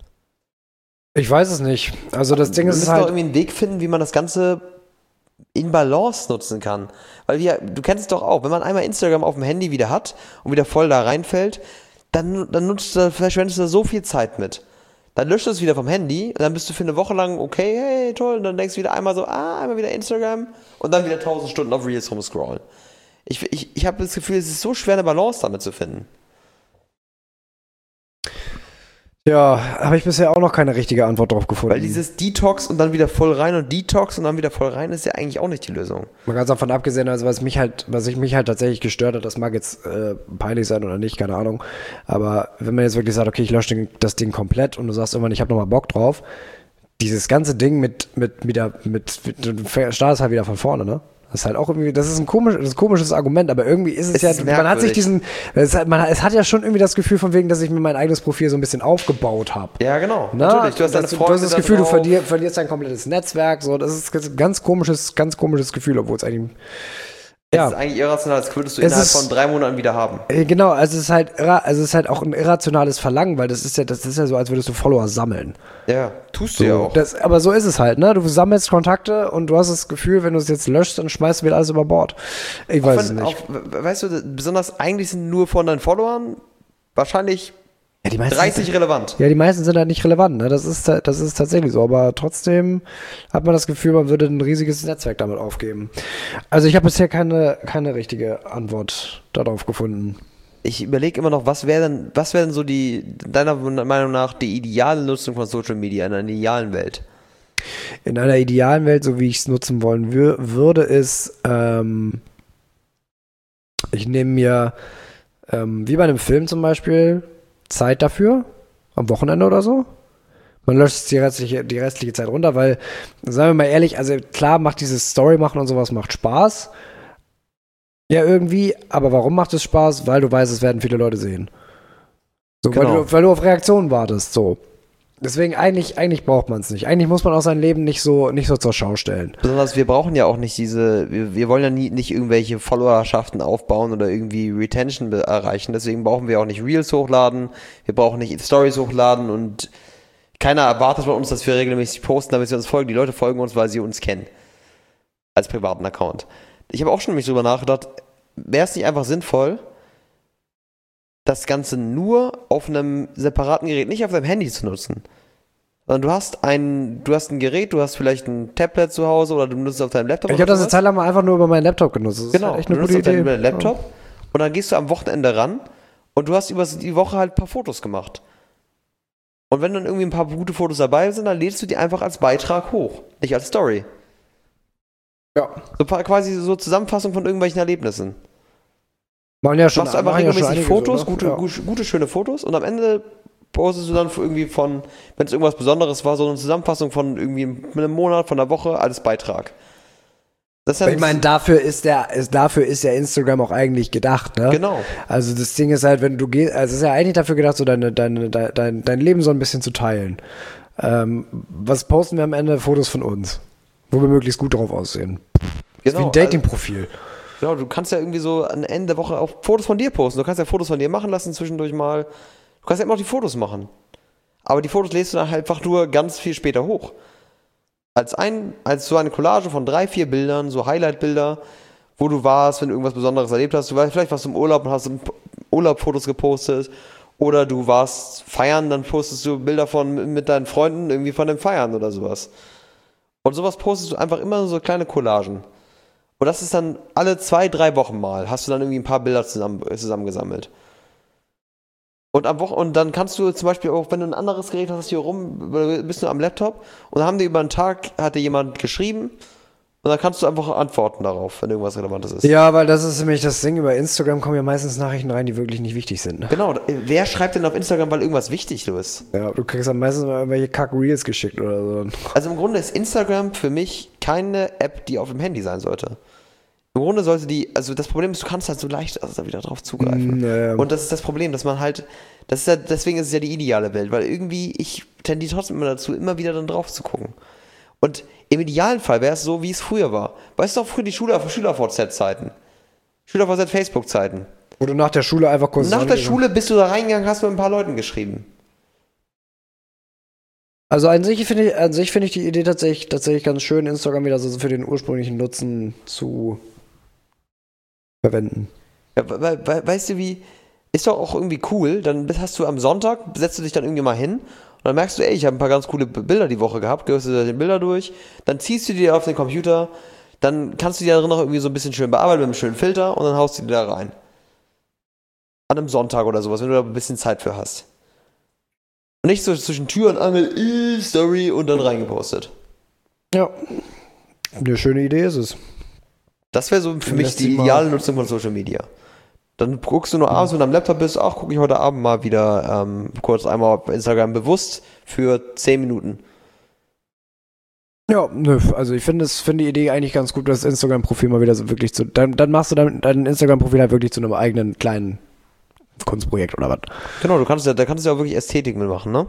Ich weiß es nicht. Also das Ding Wir ist müssen halt, doch irgendwie einen Weg finden, wie man das Ganze in Balance nutzen kann. Weil wir, du kennst es doch auch, wenn man einmal Instagram auf dem Handy wieder hat und wieder voll da reinfällt, dann, dann nutzt du, verschwendest du da so viel Zeit mit. Dann löscht du es wieder vom Handy und dann bist du für eine Woche lang, okay, hey, toll, und dann denkst du wieder einmal so, ah, einmal wieder Instagram und dann wieder tausend Stunden auf Reels rumscrollen. Ich, ich, ich habe das Gefühl, es ist so schwer, eine Balance damit zu finden. ja, habe ich bisher auch noch keine richtige Antwort drauf gefunden. Weil dieses Detox und dann wieder voll rein und Detox und dann wieder voll rein ist ja eigentlich auch nicht die Lösung. Mal ganz davon abgesehen, also was mich halt, was ich mich halt tatsächlich gestört hat, das mag jetzt äh, peinlich sein oder nicht, keine Ahnung. Aber wenn man jetzt wirklich sagt, okay, ich lösche den, das Ding komplett und du sagst irgendwann, ich habe nochmal Bock drauf, dieses ganze Ding mit, mit, wieder, mit, mit, du startest halt wieder von vorne, ne? Das ist halt auch irgendwie, das ist ein komisch, das ist ein komisches Argument, aber irgendwie ist es, es ja, ist man hat sich diesen, es hat, man, es hat ja schon irgendwie das Gefühl von wegen, dass ich mir mein eigenes Profil so ein bisschen aufgebaut habe. Ja, genau. Na, natürlich. Du hast, das, du hast das Gefühl, du verlier, verlierst dein komplettes Netzwerk, so, das ist ein ganz komisches, ganz komisches Gefühl, obwohl es eigentlich, ja. Es ist eigentlich irrational, das würdest du innerhalb ist, von drei Monaten wieder haben. Genau, also es ist halt, also es ist halt auch ein irrationales Verlangen, weil das ist ja, das ist ja so, als würdest du Follower sammeln. Ja, tust du so, ja auch. Das, aber so ist es halt, ne? Du sammelst Kontakte und du hast das Gefühl, wenn du es jetzt löscht, dann schmeißt du wieder alles über Bord. Ich auch weiß wenn, es nicht. Auch, weißt du, besonders eigentlich sind nur von deinen Followern wahrscheinlich ja, die dreißig sind, relevant. Ja, die meisten sind halt nicht relevant, ne? Das ist, das ist tatsächlich so. Aber trotzdem hat man das Gefühl, man würde ein riesiges Netzwerk damit aufgeben. Also ich habe bisher keine, keine richtige Antwort darauf gefunden. Ich überlege immer noch, was wäre denn, was wäre denn so die, deiner Meinung nach, die ideale Nutzung von Social Media in einer idealen Welt? In einer idealen Welt, so wie ich es nutzen wollen wür- würde, ist, ähm, ich nehme mir, ähm, wie bei einem Film zum Beispiel, Zeit dafür, am Wochenende oder so. Man löscht die restliche, die restliche Zeit runter, weil, sagen wir mal ehrlich, also klar macht dieses Story machen und sowas macht Spaß. Ja, irgendwie, aber warum macht es Spaß? Weil du weißt, es werden viele Leute sehen. So, genau. weil, du, weil du auf Reaktionen wartest, so. Deswegen, eigentlich, eigentlich braucht man es nicht. Eigentlich muss man auch sein Leben nicht so, nicht so zur Schau stellen. Besonders, wir brauchen ja auch nicht diese, wir, wir wollen ja nie, nicht irgendwelche Followerschaften aufbauen oder irgendwie Retention be- erreichen. Deswegen brauchen wir auch nicht Reels hochladen, wir brauchen nicht Stories hochladen und keiner erwartet von uns, dass wir regelmäßig posten, damit sie uns folgen. Die Leute folgen uns, weil sie uns kennen. Als privaten Account. Ich habe auch schon nämlich drüber nachgedacht, wäre es nicht einfach sinnvoll, das Ganze nur auf einem separaten Gerät, nicht auf deinem Handy zu nutzen, Sondern du hast ein, du hast ein Gerät, du hast vielleicht ein Tablet zu Hause oder du benutzt es auf deinem Laptop. Ich habe das eine Zeit lang mal einfach nur über meinen Laptop genutzt. Das genau, ist halt echt eine du gute benutzt Idee. auf deinem Laptop ja. Und dann gehst du am Wochenende ran und du hast über die Woche halt ein paar Fotos gemacht. Und wenn dann irgendwie ein paar gute Fotos dabei sind, dann lädst du die einfach als Beitrag hoch, nicht als Story. Ja. So quasi so Zusammenfassung von irgendwelchen Erlebnissen. Machen ja schon, machst du einfach machen ja regelmäßig schon Fotos, so, ne? gute, ja. gute, gute, schöne Fotos und am Ende postest du dann irgendwie von, wenn es irgendwas Besonderes war, so eine Zusammenfassung von irgendwie einem Monat, von einer Woche als Beitrag. Das ist ja ich meine, dafür ist der, ist, dafür ist ja Instagram auch eigentlich gedacht, ne? Genau. Also das Ding ist halt, wenn du gehst, also es ist ja eigentlich dafür gedacht, so deine, deine, dein, dein Leben so ein bisschen zu teilen. Ähm, was posten wir am Ende? Fotos von uns, wo wir möglichst gut drauf aussehen. Das ist wie ein Dating-Profil. Also, genau, du kannst ja irgendwie so am Ende der Woche auch Fotos von dir posten. Du kannst ja Fotos von dir machen lassen zwischendurch mal. Du kannst ja immer noch die Fotos machen. Aber die Fotos lädst du dann halt einfach nur ganz viel später hoch. Als, ein, als so eine Collage von drei, vier Bildern, so Highlight-Bilder, wo du warst, wenn du irgendwas Besonderes erlebt hast. Du warst, vielleicht warst du im Urlaub und hast Urlaub-Fotos gepostet. Oder du warst feiern, dann postest du Bilder von mit deinen Freunden irgendwie von dem Feiern oder sowas. Und sowas postest du einfach immer so kleine Collagen. Und das ist dann alle zwei, drei Wochen mal, hast du dann irgendwie ein paar Bilder zusammen, zusammengesammelt. Und am Wochen- und dann kannst du zum Beispiel auch, wenn du ein anderes Gerät hast, hier rum, bist du am Laptop und dann haben die über einen Tag, hat dir jemand geschrieben und dann kannst du einfach antworten darauf, wenn irgendwas Relevantes ist. Ja, weil das ist nämlich das Ding, über Instagram kommen ja meistens Nachrichten rein, die wirklich nicht wichtig sind. Ne? Genau, wer schreibt denn auf Instagram, weil irgendwas wichtig ist? Ja, du kriegst dann meistens mal irgendwelche Kack-Reels geschickt oder so. Also im Grunde ist Instagram für mich keine App, die auf dem Handy sein sollte. Im Grunde sollte die, also das Problem ist, du kannst halt so leicht also da wieder drauf zugreifen. Mm, ja, ja. Und das ist das Problem, dass man halt, das ist ja, deswegen ist es ja die ideale Welt, weil irgendwie, ich tendiere trotzdem immer dazu, immer wieder dann drauf zu gucken. Und im idealen Fall wäre es so, wie es früher war. Weißt du auch früher die Schüler, Schüler-V Z-Zeiten? Schüler-V Z-Facebook-Zeiten. Wo du nach der Schule einfach kurz... Nach der Schule bist du da reingegangen, hast mit ein paar Leuten geschrieben. Also an sich finde ich, an sich finde ich die Idee tatsächlich, tatsächlich ganz schön, Instagram wieder so für den ursprünglichen Nutzen zu verwenden. Ja, we- we- weißt du wie, ist doch auch irgendwie cool, dann hast du am Sonntag, setzt du dich dann irgendwie mal hin und dann merkst du, ey, ich habe ein paar ganz coole Bilder die Woche gehabt, gehst du die Bilder durch, dann ziehst du die auf den Computer, dann kannst du die da drin noch irgendwie so ein bisschen schön bearbeiten mit einem schönen Filter und dann haust du die da rein. An einem Sonntag oder sowas, wenn du da ein bisschen Zeit für hast. Und nicht so zwischen Tür und Angel, äh, Story und dann reingepostet. Ja, eine schöne Idee ist es. Das wäre so für Dann mich lässt die sich mal- ideale Nutzung von Social Media. Dann guckst du nur abends, wenn du am Laptop bist, ach, gucke ich heute Abend mal wieder ähm, kurz einmal auf Instagram bewusst für zehn Minuten. Ja, nö, also ich finde es, finde die Idee eigentlich ganz gut, das Instagram-Profil mal wieder so wirklich zu, dann, dann machst du dein, dein Instagram-Profil halt wirklich zu einem eigenen kleinen Kunstprojekt oder was. Genau, du kannst ja, da kannst du ja auch wirklich Ästhetik mitmachen, ne?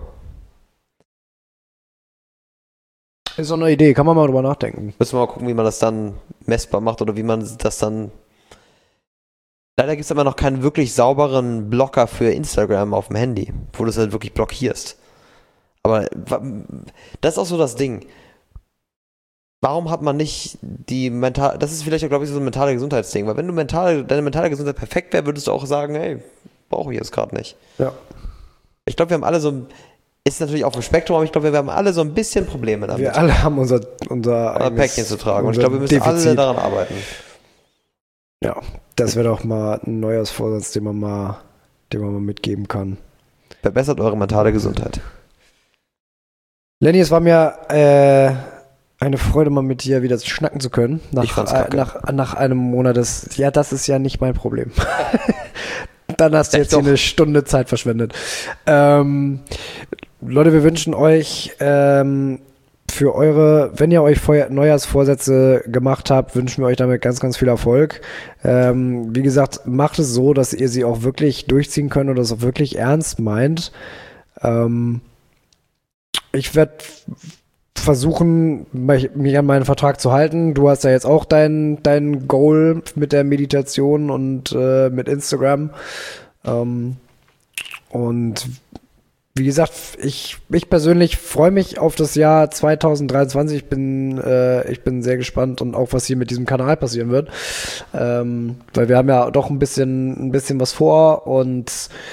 Ist doch eine Idee, kann man mal drüber nachdenken. Müssen wir mal gucken, wie man das dann messbar macht oder wie man das dann... Leider gibt es immer noch keinen wirklich sauberen Blocker für Instagram auf dem Handy, wo du es halt wirklich blockierst. Aber das ist auch so das Ding. Warum hat man nicht die mental, das ist vielleicht auch, glaube ich, so ein mentale Gesundheitsding, weil wenn du mental, deine mentale Gesundheit perfekt wäre, würdest du auch sagen, hey, brauche ich jetzt gerade nicht. Ja. Ich glaube, wir haben alle so ein, ist natürlich auf dem Spektrum, aber ich glaube, wir haben alle so ein bisschen Probleme damit. Wir alle haben unser, unser ein Päckchen zu tragen und ich glaube, wir müssen Defizit. alle daran arbeiten. Ja, das wäre doch mal ein Neujahrsvorsatz, den man mal, den man mal mitgeben kann. Verbessert eure mentale Gesundheit. Lenny, es war mir äh, eine Freude, mal mit dir wieder schnacken zu können. Nach, Ich fand's äh, kacke. nach, nach einem Monat des, ja, das ist ja nicht mein Problem. Dann hast du jetzt Doch. hier eine Stunde Zeit verschwendet. Ähm, Leute, wir wünschen euch ähm, für eure, wenn ihr euch Feuer, Neujahrsvorsätze gemacht habt, wünschen wir euch damit ganz, ganz viel Erfolg. Ähm, wie gesagt, macht es so, dass ihr sie auch wirklich durchziehen könnt und das auch wirklich ernst meint. Ähm, ich werde versuchen, mich an meinen Vertrag zu halten. Du hast ja jetzt auch dein, dein Goal mit der Meditation und äh, mit Instagram. Ähm, und wie gesagt, ich, ich persönlich freue mich auf das Jahr zwanzig dreiundzwanzig. Ich bin, äh, ich bin sehr gespannt und auch, was hier mit diesem Kanal passieren wird. Ähm, weil wir haben ja doch ein bisschen, ein bisschen was vor und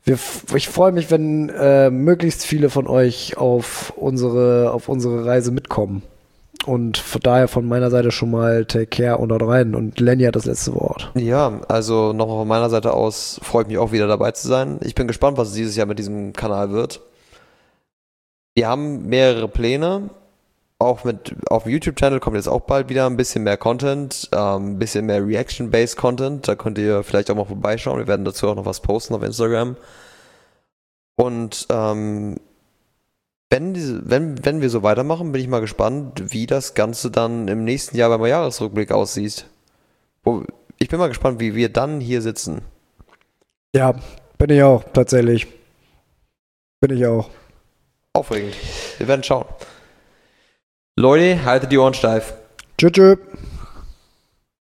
Wir, ich freue mich, wenn äh, möglichst viele von euch auf unsere, auf unsere Reise mitkommen. Und von daher von meiner Seite schon mal take care und haut rein. Und Lenny hat das letzte Wort. Ja, also nochmal von meiner Seite aus freue ich mich auch wieder dabei zu sein. Ich bin gespannt, was dieses Jahr mit diesem Kanal wird. Wir haben mehrere Pläne. Auch mit auf dem YouTube-Channel kommt jetzt auch bald wieder ein bisschen mehr Content, ähm, ein bisschen mehr Reaction-based Content. Da könnt ihr vielleicht auch mal vorbeischauen. Wir werden dazu auch noch was posten auf Instagram. Und ähm, wenn, diese, wenn, wenn wir so weitermachen, bin ich mal gespannt, wie das Ganze dann im nächsten Jahr beim Jahresrückblick aussieht. Wo, ich bin mal gespannt, wie wir dann hier sitzen. Ja, bin ich auch, tatsächlich. Bin ich auch. Aufregend. Wir werden schauen. Leute, haltet die Ohren steif. Tschüss, tschüss.